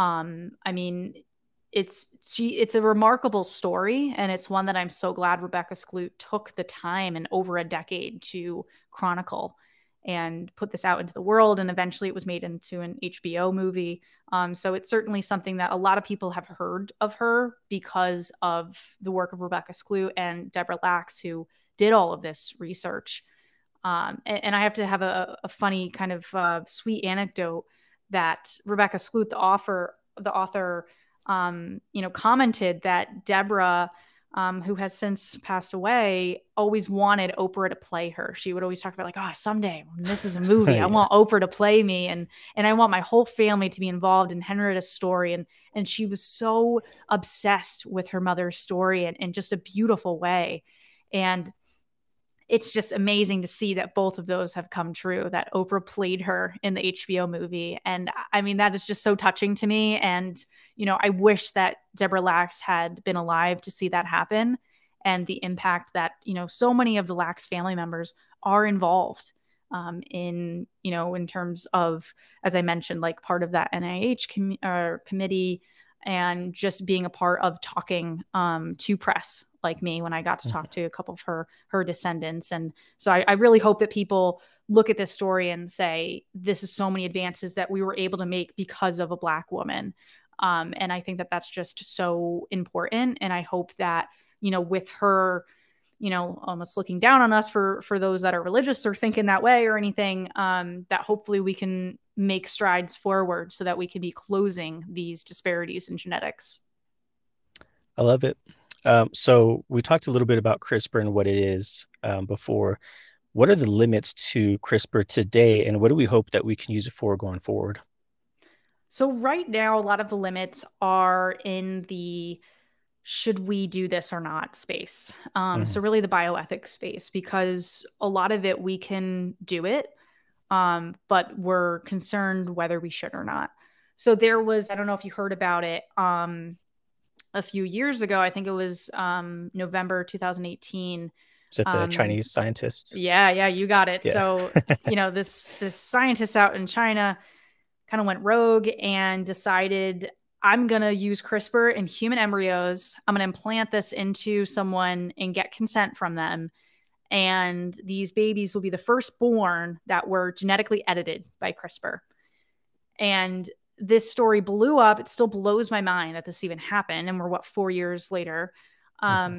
[SPEAKER 2] I mean, it's a remarkable story, and it's one that I'm so glad Rebecca Skloot took the time and over a decade to chronicle and put this out into the world. And eventually it was made into an HBO movie. So it's certainly something that a lot of people have heard of her because of the work of Rebecca Skloot and Deborah Lacks, who did all of this research. And I have to have a funny kind of sweet anecdote that Rebecca Skloot, the author, commented that Deborah, who has since passed away, always wanted Oprah to play her. She would always talk about like, oh, someday when this is a movie, I
[SPEAKER 1] Yeah.
[SPEAKER 2] want Oprah to play me, and I want my whole family to be involved in Henrietta's story. And she was so obsessed with her mother's story in just a beautiful way. And it's just amazing to see that both of those have come true, that Oprah played her in the HBO movie. And I mean, that is just so touching to me. And, I wish that Deborah Lacks had been alive to see that happen, and the impact that, so many of the Lacks family members are involved, in terms of, as I mentioned, like part of that committee, and just being a part of talking to press like me when I got to talk to a couple of her descendants. And so I really hope that people look at this story and say, this is so many advances that we were able to make because of a Black woman. And I think that that's just so important. And I hope that, with her, almost looking down on us for those that are religious or thinking that way or anything, that hopefully we can make strides forward so that we can be closing these disparities in genetics.
[SPEAKER 1] I love it. So we talked a little bit about CRISPR and what it is before. What are the limits to CRISPR today, and what do we hope that we can use it for going forward?
[SPEAKER 2] So right now, a lot of the limits are in the should we do this or not space.
[SPEAKER 1] Mhm.
[SPEAKER 2] So really the bioethics space, because a lot of it we can do it, but we're concerned whether we should or not. So there was, I don't know if you heard about it, a few years ago. I think it was November 2018.
[SPEAKER 1] Is that the
[SPEAKER 2] Um,
[SPEAKER 1] Chinese scientists?
[SPEAKER 2] yeah, you got it.
[SPEAKER 1] Yeah.
[SPEAKER 2] So this scientist out in China kind of went rogue and decided, I'm going to use CRISPR in human embryos. I'm going to implant this into someone and get consent from them. And these babies will be the firstborn that were genetically edited by CRISPR. And this story blew up. It still blows my mind that this even happened. And we're, 4 years later.
[SPEAKER 1] Mhm.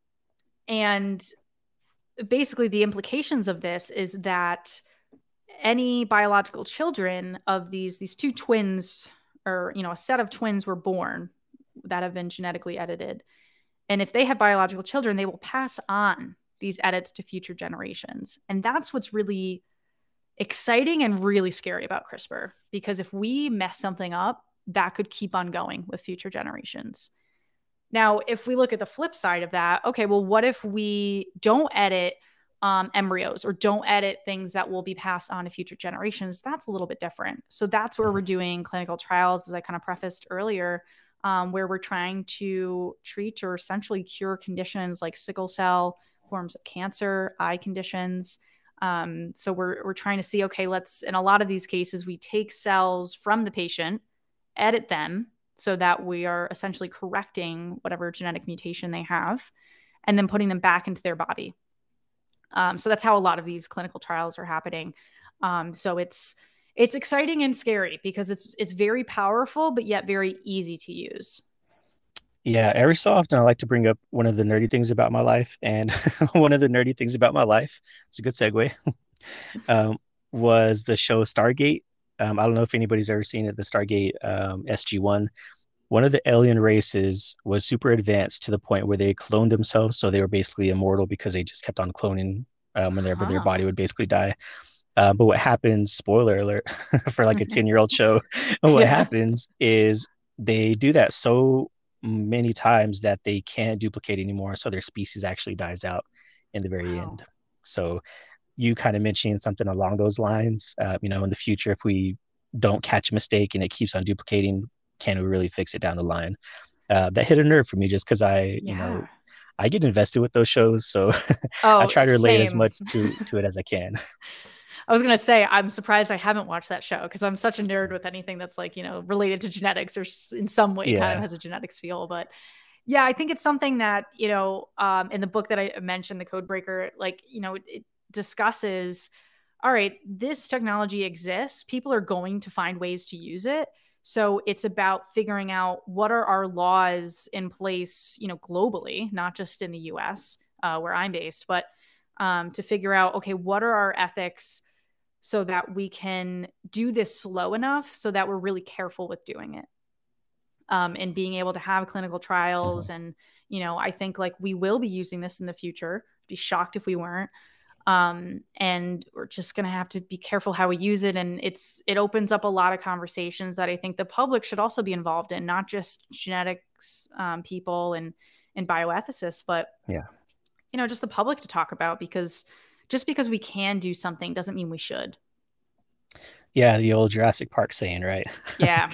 [SPEAKER 2] And basically, the implications of this is that any biological children of these two twins, or a set of twins, were born that have been genetically edited, and if they have biological children, they will pass on these edits to future generations. And that's what's really exciting and really scary about CRISPR, because if we mess something up, that could keep on going with future generations. Now, if we look at the flip side of that, okay, well, what if we don't edit embryos, or don't edit things that will be passed on to future generations? That's a little bit different. So that's where we're
[SPEAKER 1] Mhm.
[SPEAKER 2] doing clinical trials, as I kind of prefaced earlier, where we're trying to treat or essentially cure conditions like sickle cell, forms of cancer, eye conditions. So we're trying to see, okay, let's, in a lot of these cases, we take cells from the patient, edit them so that we are essentially correcting whatever genetic mutation they have, and then putting them back into their body. So that's how a lot of these clinical trials are happening. So it's exciting and scary because it's very powerful, but yet very easy to use.
[SPEAKER 1] Yeah, every so often I like to bring up one of the nerdy things about my life, and one of the nerdy things about my life, it's a good segue, um, was the show Stargate. I don't know if anybody's ever seen it, the Stargate SG-1. One of the alien races was super advanced to the point where they cloned themselves, so they were basically immortal because they just kept on cloning whenever their
[SPEAKER 2] Huh.
[SPEAKER 1] body would basically die. But what happens, spoiler alert, for like a 10-year-old show, what
[SPEAKER 2] Yeah.
[SPEAKER 1] happens is they do that so many times that they can't duplicate anymore. So their species actually dies out in the very
[SPEAKER 2] Wow.
[SPEAKER 1] end. So you kind of mentioned something along those lines. In the future, if we don't catch a mistake and it keeps on duplicating, can we really fix it down the line? That hit a nerve for me just because
[SPEAKER 2] Yeah.
[SPEAKER 1] I get invested with those shows. So I
[SPEAKER 2] Oh,
[SPEAKER 1] try to relate as
[SPEAKER 2] same.
[SPEAKER 1] much to it as I can.
[SPEAKER 2] I was gonna say I'm surprised I haven't watched that show because I'm such a nerd with anything that's like related to genetics or in some way kind of
[SPEAKER 1] Yeah.
[SPEAKER 2] has a genetics feel. But yeah, I think it's something that in the book that I mentioned, the Code Breaker, like it discusses. All right, this technology exists. People are going to find ways to use it. So it's about figuring out what are our laws in place, globally, not just in the U.S. Where I'm based, but to figure out, okay, what are our ethics so that we can do this slow enough so that we're really careful with doing it, and being able to have clinical trials.
[SPEAKER 1] Mhm.
[SPEAKER 2] And, I think like we will be using this in the future. Be shocked if we weren't. And we're just going to have to be careful how we use it. And it opens up a lot of conversations that I think the public should also be involved in, not just genetics people and bioethicists, but
[SPEAKER 1] Yeah.
[SPEAKER 2] just the public to talk about, because just because we can do something doesn't mean we should.
[SPEAKER 1] Yeah, the old Jurassic Park saying, right?
[SPEAKER 2] Yeah.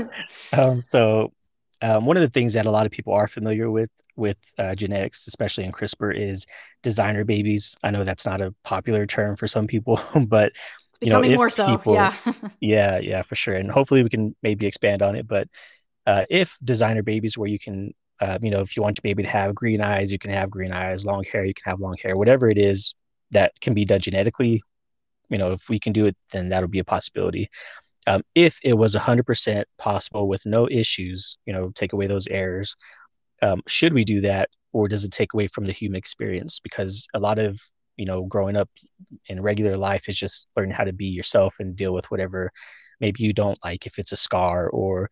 [SPEAKER 1] One of the things that a lot of people are familiar with genetics, especially in CRISPR, is designer babies. I know that's not a popular term for some people, but
[SPEAKER 2] It's becoming
[SPEAKER 1] if
[SPEAKER 2] more so.
[SPEAKER 1] people,
[SPEAKER 2] Yeah.
[SPEAKER 1] yeah, for sure, and hopefully we can maybe expand on it. But if designer babies, where you can, if you want your baby to have green eyes, you can have green eyes, long hair, you can have long hair, whatever it is that can be done genetically. If we can do it, then that'll be a possibility. If it was 100% possible with no issues, take away those errors, should we do that, or does it take away from the human experience? Because a lot of growing up in regular life is just learning how to be yourself and deal with whatever maybe you don't like, if it's a scar or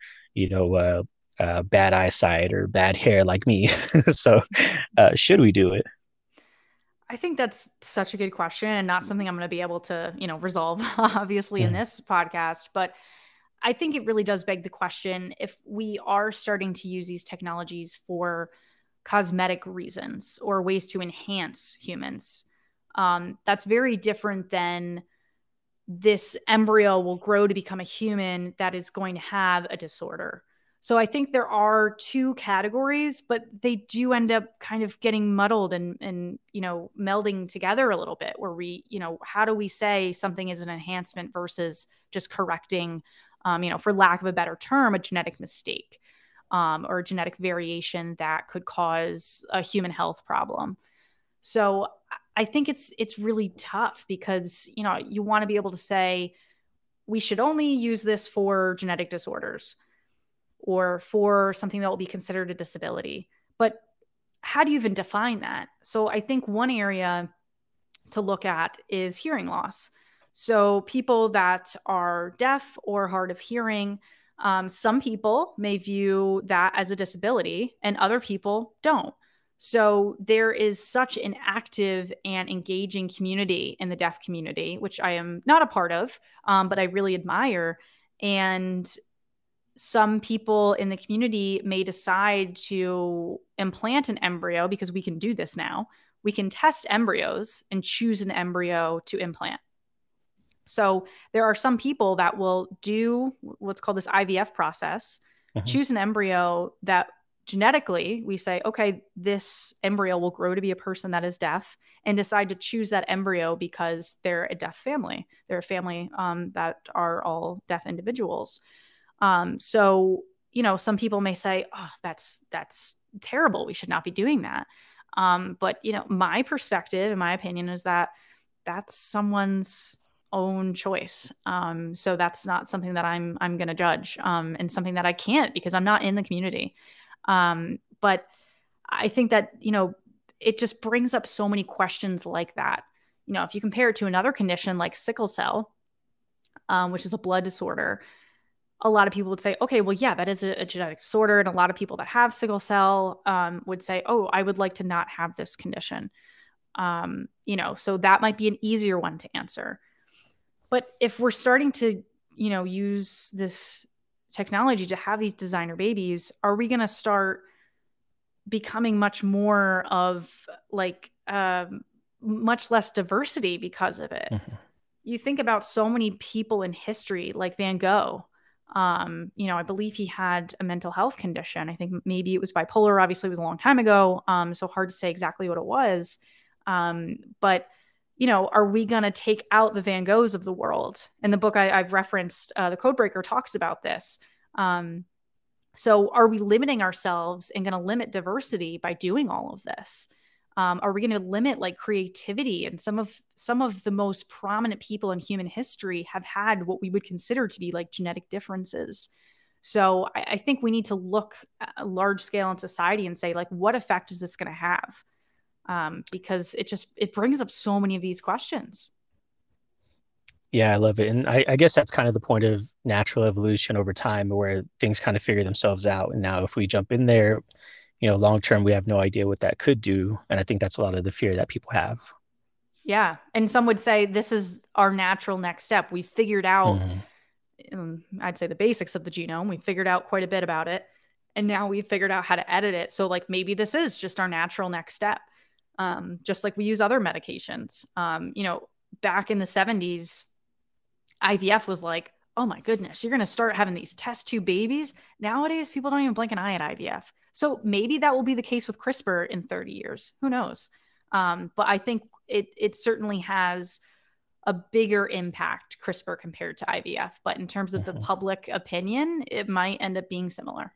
[SPEAKER 1] bad eyesight or bad hair like me. So should we do it?
[SPEAKER 2] I think that's such a good question and not something I'm going to be able to, resolve obviously in
[SPEAKER 1] Mm.
[SPEAKER 2] this podcast, but I think it really does beg the question if we are starting to use these technologies for cosmetic reasons or ways to enhance humans. That's very different than this embryo will grow to become a human that is going to have a disorder. So I think there are two categories, but they do end up kind of getting muddled and melding together a little bit, where we, how do we say something is an enhancement versus just correcting, for lack of a better term, a genetic mistake, or a genetic variation that could cause a human health problem. So I think it's really tough because you want to be able to say we should only use this for genetic disorders or for something that will be considered a disability. But how do you even define that? So I think one area to look at is hearing loss. So people that are deaf or hard of hearing, some people may view that as a disability and other people don't. So there is such an active and engaging community in the deaf community, which I am not a part of, but I really admire. And some people in the community may decide to implant an embryo because we can do this now. We can test embryos and choose an embryo to implant. So there are some people that will do what's called this IVF process,
[SPEAKER 1] Mhm.
[SPEAKER 2] choose an embryo that genetically we say, okay, this embryo will grow to be a person that is deaf, and decide to choose that embryo because they're a deaf family. They're a family that are all deaf individuals. So, some people may say, oh, that's terrible. We should not be doing that. But, my perspective and my opinion is that that's someone's own choice. So that's not something that I'm going to judge, and something that I can't because I'm not in the community. But I think that, it just brings up so many questions like that. If you compare it to another condition like sickle cell, which is a blood disorder, a lot of people would say, okay, well, yeah, that is a genetic disorder. And a lot of people that have sickle cell would say, oh, I would like to not have this condition. So that might be an easier one to answer. But if we're starting to, use this technology to have these designer babies, are we going to start becoming much more of like much less diversity because of it?
[SPEAKER 1] Mhm.
[SPEAKER 2] You think about so many people in history, like Van Gogh. I believe he had a mental health condition. I think maybe it was bipolar. Obviously, it was a long time ago, so hard to say exactly what it was. But are we going to take out the Van Goghs of the world? In the book I've referenced, the Codebreaker talks about this. So are we limiting ourselves and going to limit diversity by doing all of this? Are we going to limit like creativity? And some of the most prominent people in human history have had what we would consider to be like genetic differences. So I think we need to look at a large scale in society and say, like, what effect is this going to have? Because it brings up so many of these questions.
[SPEAKER 1] Yeah, I love it. And I guess that's kind of the point of natural evolution over time where things kind of figure themselves out. And now if we jump in there, long term, we have no idea what that could do. And I think that's a lot of the fear that people have.
[SPEAKER 2] Yeah. And some would say this is our natural next step. We figured out,
[SPEAKER 1] Hmm.
[SPEAKER 2] I'd say, the basics of the genome. We figured out quite a bit about it. And now we've figured out how to edit it. So, like, maybe this is just our natural next step. Just like we use other medications. Back in the 70s, IVF was like, oh my goodness, you're going to start having these test tube babies. Nowadays, people don't even blink an eye at IVF. So maybe that will be the case with CRISPR in 30 years. Who knows? But I think it certainly has a bigger impact, CRISPR, compared to IVF. But in terms of the
[SPEAKER 1] Hmm.
[SPEAKER 2] public opinion, it might end up being similar.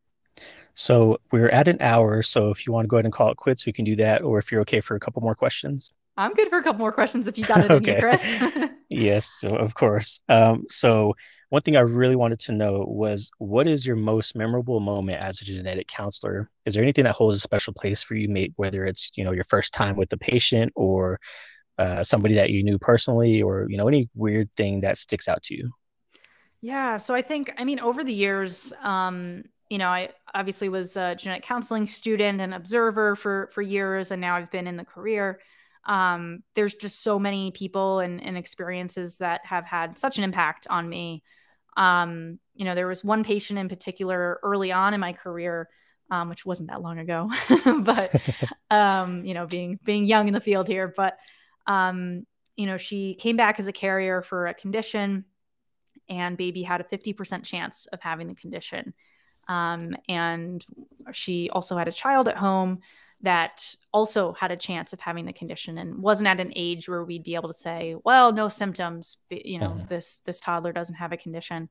[SPEAKER 1] So we're at an hour. So if you want to go ahead and call it quits, we can do that. Or if you're okay for a couple more questions.
[SPEAKER 2] I'm good for a couple more questions if you got it in you,
[SPEAKER 1] Okay.
[SPEAKER 2] Chris.
[SPEAKER 1] Yes, so of course. So one thing I really wanted to know was what is your most memorable moment as a genetic counselor? Is there anything that holds a special place for you, mate, whether it's, your first time with the patient or somebody that you knew personally or, any weird thing that sticks out to you?
[SPEAKER 2] Yeah. So I think, I mean, over the years, I obviously was a genetic counseling student and observer for years, and now I've been in the career. There's just so many people and experiences that have had such an impact on me. There was one patient in particular early on in my career, which wasn't that long ago, but being young in the field here, but she came back as a carrier for a condition, and baby had a 50% chance of having the condition. And she also had a child at home that also had a chance of having the condition and wasn't at an age where we'd be able to say, well, no symptoms,
[SPEAKER 1] Mhm.
[SPEAKER 2] this toddler doesn't have a condition.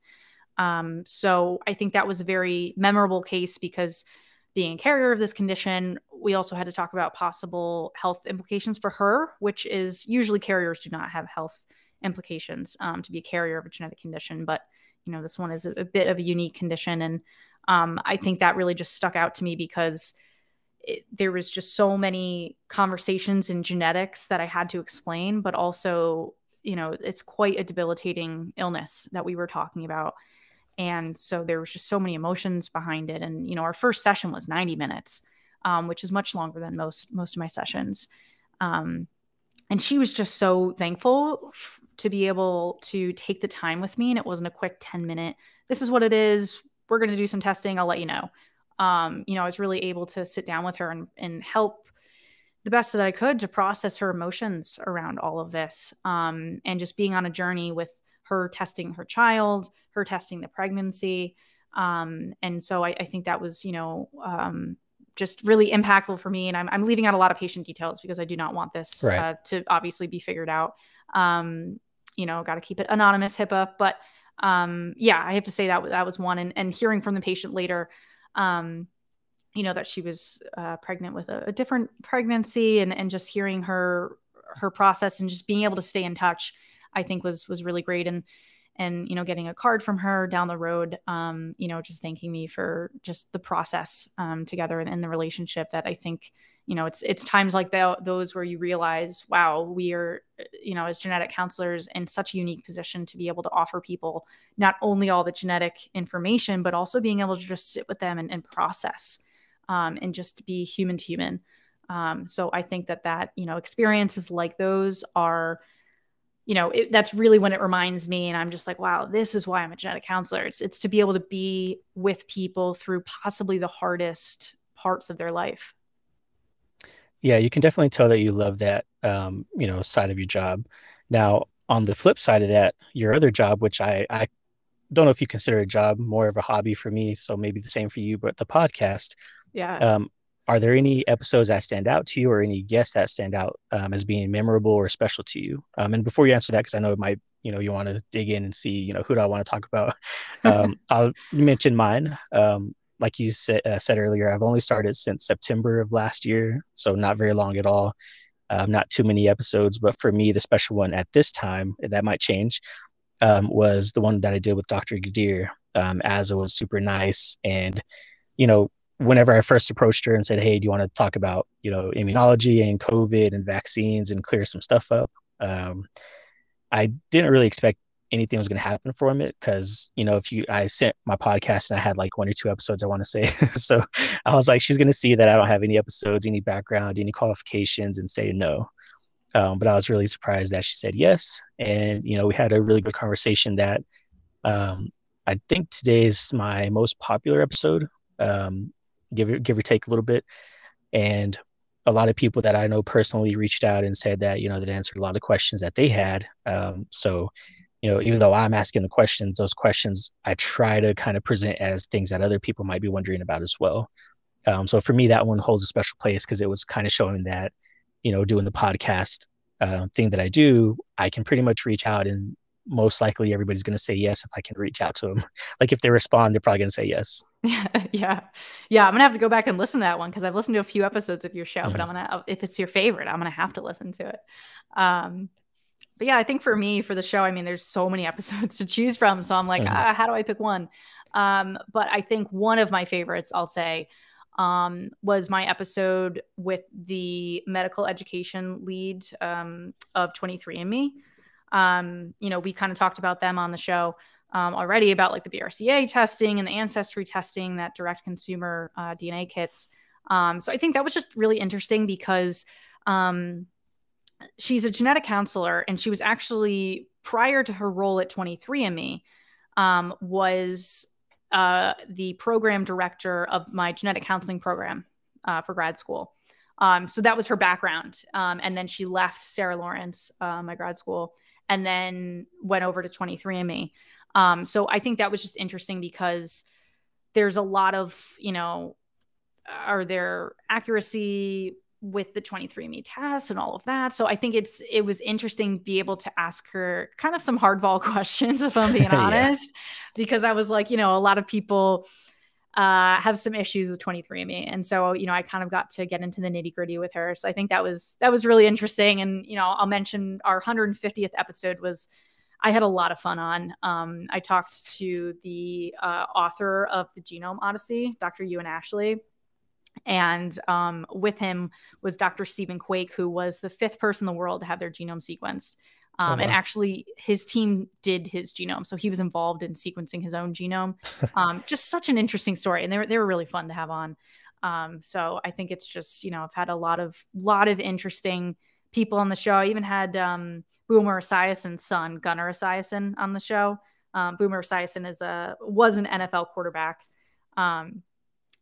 [SPEAKER 2] So I think that was a very memorable case because being a carrier of this condition, we also had to talk about possible health implications for her, which is usually carriers do not have health implications to be a carrier of a genetic condition. But, this one is a bit of a unique condition. And I think that really just stuck out to me because there was just so many conversations in genetics that I had to explain, but also, it's quite a debilitating illness that we were talking about. And so there was just so many emotions behind it. And, our first session was 90 minutes, which is much longer than most of my sessions. Um, and she was just so thankful to be able to take the time with me. And it wasn't a quick 10-minute, this is what it is. We're going to do some testing. I'll let you know. I was really able to sit down with her and help the best that I could to process her emotions around all of this. And just being on a journey with her testing her child, her testing the pregnancy. And so I think that was, just really impactful for me. And I'm leaving out a lot of patient details because I do not want this
[SPEAKER 1] Right.
[SPEAKER 2] to obviously be figured out. Got to keep it anonymous, HIPAA. But I have to say that was one. And hearing from the patient later, that she was pregnant with a different pregnancy, and just hearing her process and just being able to stay in touch, I think was really great. And getting a card from her down the road, just thanking me for just the process together and the relationship, that I think, it's times like those where you realize, wow, we are, as genetic counselors, in such a unique position to be able to offer people not only all the genetic information, but also being able to just sit with them and process and just be human to human. So I think that experiences like those are, that's really when it reminds me, and I'm just like, wow, this is why I'm a genetic counselor. It's to be able to be with people through possibly the hardest parts of their life.
[SPEAKER 1] Yeah, you can definitely tell that you love that, side of your job. Now, on the flip side of that, your other job, which I don't know if you consider a job, more of a hobby for me, so maybe the same for you, but the podcast.
[SPEAKER 2] Yeah.
[SPEAKER 1] Um, are there any episodes that stand out to you, or any guests that stand out as being memorable or special to you? And before you answer that, because I know it might, you want to dig in and see, who do I want to talk about? I'll mention mine. Like you said earlier, I've only started since September of last year, so not very long at all. Not too many episodes, but for me, the special one at this time, that might change, was the one that I did with Dr. Gadir. Azza was super nice, and you know, whenever I first approached her and said, "Hey, do you want to talk about, immunology and COVID and vaccines and clear some stuff up?" I didn't really expect anything was going to happen from it, because, I sent my podcast and I had like one or two episodes, I want to say. So I was like, she's going to see that I don't have any episodes, any background, any qualifications, and say no. But I was really surprised that she said yes. And, we had a really good conversation that, um, I think today is my most popular episode, give or take a little bit. And a lot of people that I know personally reached out and said that, that answered a lot of questions that they had. So, even though I'm asking the questions, those questions I try to kind of present as things that other people might be wondering about as well. So for me, that one holds a special place, because it was kind of showing that, doing the podcast thing that I do, I can pretty much reach out, and most likely everybody's going to say yes if I can reach out to them. Like if they respond, they're probably going to say yes.
[SPEAKER 2] Yeah. Yeah. I'm gonna have to go back and listen to that one, because I've listened to a few episodes of your show, but if it's your favorite, I'm gonna have to listen to it. But yeah, I think for me, for the show, I mean, there's so many episodes to choose from. So I'm like, how do I pick one? But I think one of my favorites, I'll say, was my episode with the medical education lead of 23andMe. We kind of talked about them on the show already, about like the BRCA testing and the ancestry testing, that direct consumer DNA kits. So I think that was just really interesting, because she's a genetic counselor, and she was actually, prior to her role at 23andMe, was the program director of my genetic counseling program for grad school. So that was her background. And then she left Sarah Lawrence, my grad school, and then went over to 23andMe. So I think that was just interesting, because there's a lot of, are there accuracy with the 23andMe tests and all of that. So I think it was interesting to be able to ask her kind of some hardball questions, if I'm being honest, because I was like, a lot of people have some issues with 23andMe. And so, I kind of got to get into the nitty gritty with her. So I think that was really interesting. And, I'll mention our 150th episode I had a lot of fun on. I talked to the author of the Genome Odyssey, Dr. Ewan Ashley. And with him was Dr. Stephen Quake, who was the 5th person in the world to have their genome sequenced. And actually, his team did his genome. So he was involved in sequencing his own genome. Just such an interesting story. And they were really fun to have on. So I think it's just, I've had a lot of interesting people on the show. I even had Boomer Esiason's son, Gunnar Esiason, on the show. Boomer Esiason was an NFL quarterback.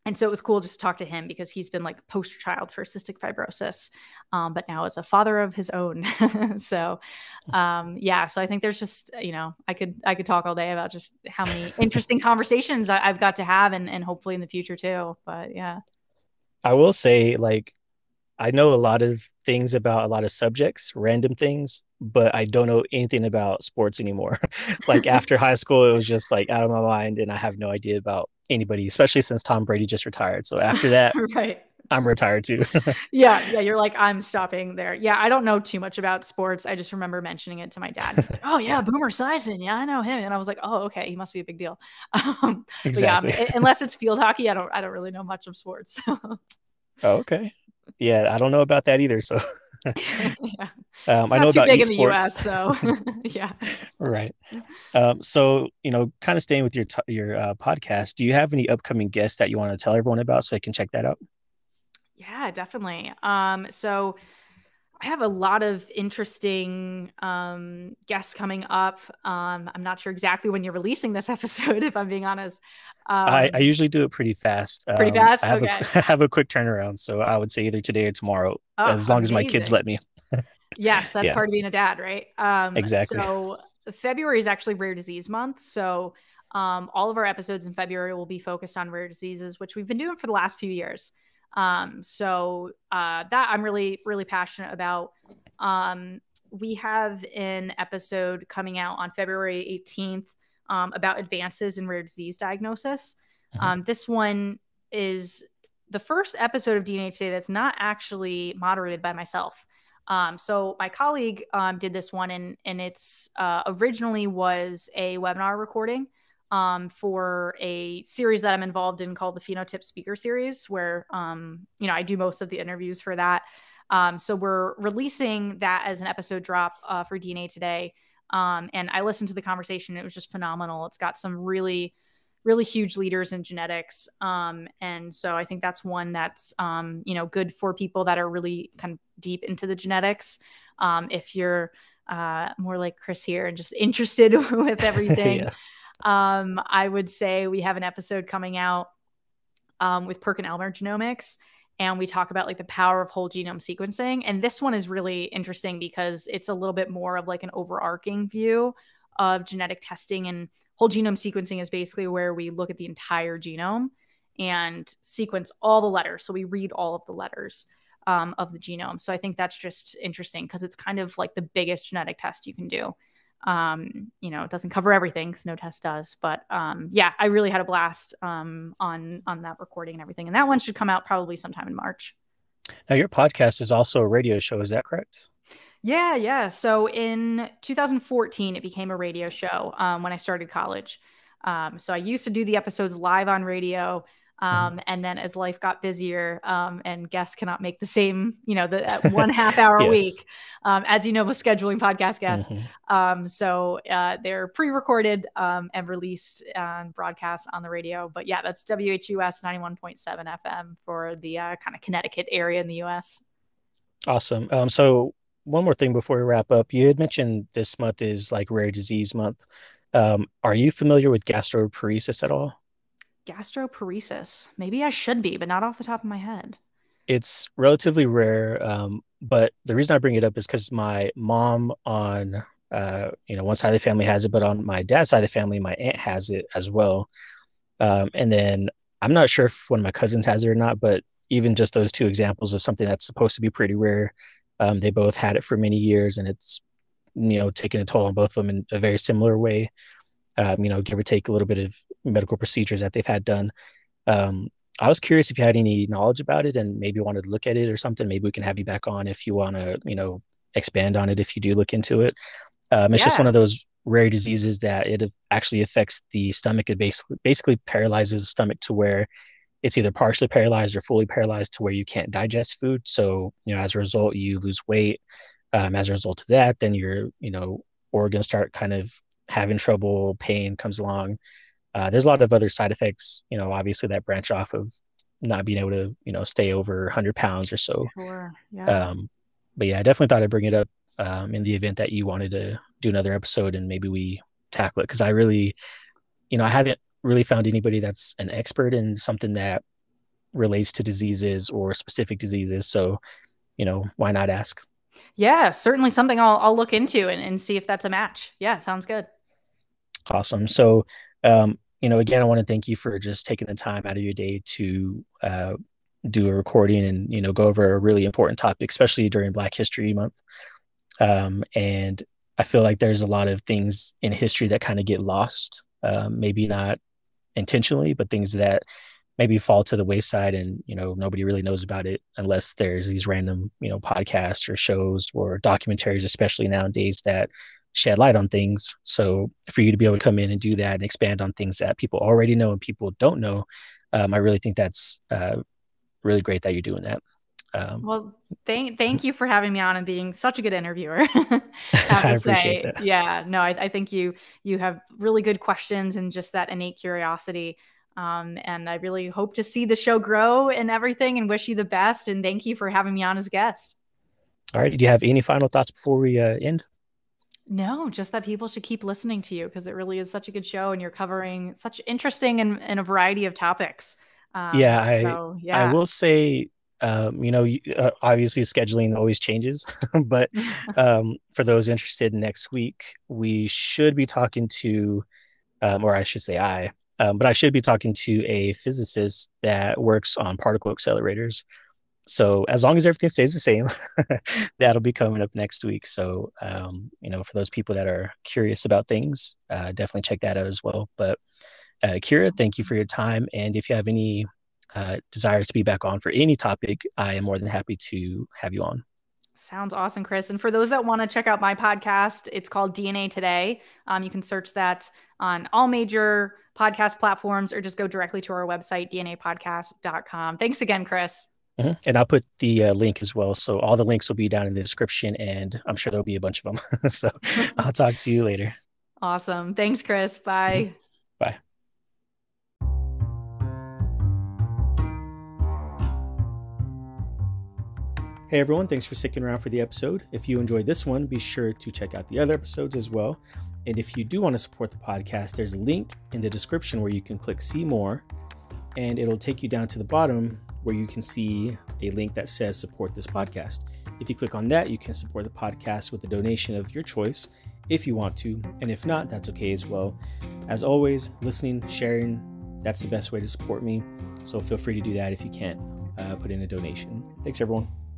[SPEAKER 2] And so it was cool just to talk to him because he's been like poster child for cystic fibrosis, but now is a father of his own. So, yeah. So I think there's just, I could talk all day about just how many interesting conversations I've got to have, and hopefully in the future too. But yeah.
[SPEAKER 1] I will say, like, I know a lot of things about a lot of subjects, random things, but I don't know anything about sports anymore. Like after high school, it was just like out of my mind, and I have no idea about anybody, especially since Tom Brady just retired. So after that,
[SPEAKER 2] Right.
[SPEAKER 1] I'm retired too.
[SPEAKER 2] Yeah, yeah, you're like, I'm stopping there. Yeah, I don't know too much about sports. I just remember mentioning it to my dad. He's like, "Oh yeah, Boomer Esiason. Yeah, I know him." And I was like, "Oh, okay, he must be a big deal." But yeah,
[SPEAKER 1] Exactly.
[SPEAKER 2] unless it's field hockey, I don't really know much of sports.
[SPEAKER 1] Oh, okay. Yeah, I don't know about that either. So
[SPEAKER 2] Yeah. It's
[SPEAKER 1] I know
[SPEAKER 2] not too
[SPEAKER 1] about
[SPEAKER 2] big in the
[SPEAKER 1] esports.
[SPEAKER 2] US, so yeah.
[SPEAKER 1] Right. So, kind of staying with your podcast, do you have any upcoming guests that you want to tell everyone about so they can check that out?
[SPEAKER 2] Yeah, definitely. So I have a lot of interesting guests coming up. I'm not sure exactly when you're releasing this episode, if I'm being honest.
[SPEAKER 1] I
[SPEAKER 2] Um,
[SPEAKER 1] usually do it pretty fast.
[SPEAKER 2] Pretty fast.
[SPEAKER 1] I have a
[SPEAKER 2] Okay.
[SPEAKER 1] I have a quick turnaround, so I would say either today or tomorrow,
[SPEAKER 2] Oh,
[SPEAKER 1] as long as my kids
[SPEAKER 2] amazing.
[SPEAKER 1] let me.
[SPEAKER 2] Yes, that's
[SPEAKER 1] Yeah,
[SPEAKER 2] part of being a dad, right?
[SPEAKER 1] exactly.
[SPEAKER 2] So February is actually Rare Disease Month. So all of our episodes in February will be focused on rare diseases, which we've been doing for the last few years. That I'm really, really passionate about. We have an episode coming out on February 18th about advances in rare disease diagnosis.
[SPEAKER 1] Mhm.
[SPEAKER 2] This one is the first episode of DNA Today that's not actually moderated by myself. So my colleague did this one, and it's originally was a webinar recording for a series that I'm involved in called the Phenotyp Speaker Series, where I do most of the interviews for that. So we're releasing that as an episode drop for DNA Today. And I listened to the conversation. It was just phenomenal. It's got some really, really huge leaders in genetics. And so I think that's one that's, good for people that are really kind of deep into the genetics. If you're more like Chris here and just interested with everything,
[SPEAKER 1] Yeah.
[SPEAKER 2] I would say we have an episode coming out with PerkinElmer Genomics, and we talk about like the power of whole genome sequencing. And this one is really interesting because it's a little bit more of like an overarching view of genetic testing. And whole genome sequencing is basically where we look at the entire genome and sequence all the letters. So we read all of the letters of the genome. So I think that's just interesting because it's kind of like the biggest genetic test you can do. It doesn't cover everything because no test does, but yeah, I really had a blast on that recording and everything. And that one should come out probably sometime in March.
[SPEAKER 1] Now, your podcast is also a radio show. Is that correct?
[SPEAKER 2] Yeah, yeah. So in 2014, it became a radio show when I started college. So I used to do the episodes live on radio.
[SPEAKER 1] Mhm.
[SPEAKER 2] And then as life got busier and guests cannot make the same, the 1.5 hour a
[SPEAKER 1] Yes.
[SPEAKER 2] week, as you know, with scheduling podcast guests.
[SPEAKER 1] Hmm.
[SPEAKER 2] They're pre-recorded and released and broadcast on the radio. But yeah, that's WHUS 91.7 FM for the kind of Connecticut area in the US.
[SPEAKER 1] Awesome. So one more thing before we wrap up, you had mentioned this month is like Rare Disease Month. Are you familiar with gastroparesis at all?
[SPEAKER 2] Gastroparesis. Maybe I should be, but not off the top of my head.
[SPEAKER 1] It's relatively rare, but the reason I bring it up is because my mom on one side of the family has it, but on my dad's side of the family, my aunt has it as well. And then I'm not sure if one of my cousins has it or not, but even just those two examples of something that's supposed to be pretty rare, they both had it for many years, and it's taking a toll on both of them in a very similar way. Give or take a little bit of medical procedures that they've had done. Um, I was curious if you had any knowledge about it and maybe wanted to look at it or something. Maybe we can have you back on if you want to, expand on it if you do look into it. It's just one
[SPEAKER 2] Yeah.
[SPEAKER 1] of those rare diseases that it actually affects the stomach. It basically paralyzes the stomach to where it's either partially paralyzed or fully paralyzed to where you can't digest food. So, as a result, you lose weight. As a result of that, then your, organs start kind of having trouble, pain comes along. There's a lot of other side effects, obviously that branch off of not being able to, stay over 100 pounds or so.
[SPEAKER 2] Sure. Yeah.
[SPEAKER 1] Um, but yeah, I definitely thought I'd bring it up in the event that you wanted to do another episode and maybe we tackle it because I really, I haven't really found anybody that's an expert in something that relates to diseases or specific diseases. So, why not ask?
[SPEAKER 2] Yeah, certainly something I'll look into and see if that's a match. Yeah, sounds good.
[SPEAKER 1] Awesome. So, again, I want to thank you for just taking the time out of your day to do a recording and, go over a really important topic, especially during Black History Month. And I feel like there's a lot of things in history that kind of get lost, maybe not intentionally, but things that maybe fall to the wayside, and nobody really knows about it unless there's these random podcasts or shows or documentaries, especially nowadays, that shed light on things. So for you to be able to come in and do that and expand on things that people already know and people don't know, I really think that's really great that you're doing that.
[SPEAKER 2] Well, thank you for having me on and being such a good interviewer. I have
[SPEAKER 1] I
[SPEAKER 2] to
[SPEAKER 1] appreciate
[SPEAKER 2] say,
[SPEAKER 1] that.
[SPEAKER 2] yeah, no, I think you have really good questions and just that innate curiosity. And I really hope to see the show grow and everything, and wish you the best. And thank you for having me on as a guest.
[SPEAKER 1] All right. Do you have any final thoughts before we end?
[SPEAKER 2] No, just that people should keep listening to you, because it really is such a good show and you're covering such interesting and a variety of topics.
[SPEAKER 1] Yeah,
[SPEAKER 2] So
[SPEAKER 1] I
[SPEAKER 2] yeah.
[SPEAKER 1] will say, obviously scheduling always changes, but for those interested, next week we should be talking to, or I should say but I should be talking to a physicist that works on particle accelerators. So as long as everything stays the same, that'll be coming up next week. So, for those people that are curious about things, definitely check that out as well. But Kira, thank you for your time. And if you have any desires to be back on for any topic, I am more than happy to have you on.
[SPEAKER 2] Sounds awesome, Chris. And for those that want to check out my podcast, it's called DNA Today. You can search that on all major podcast platforms or just go directly to our website, dnapodcast.com. Thanks again, Chris.
[SPEAKER 1] Mm-hmm. And I'll put the link as well. So all the links will be down in the description, and I'm sure there'll be a bunch of them. So I'll talk to you later.
[SPEAKER 2] Awesome. Thanks, Chris.
[SPEAKER 1] Mm-hmm.
[SPEAKER 2] Bye.
[SPEAKER 1] Bye. Hey everyone, thanks for sticking around for the episode. If you enjoyed this one, be sure to check out the other episodes as well. And if you do want to support the podcast, there's a link in the description where you can click see more, and it'll take you down to the bottom where you can see a link that says support this podcast. If you click on that, you can support the podcast with a donation of your choice if you want to, and if not, that's okay as well. As always, listening, sharing, that's the best way to support me. So feel free to do that if you can't put in a donation. Thanks everyone.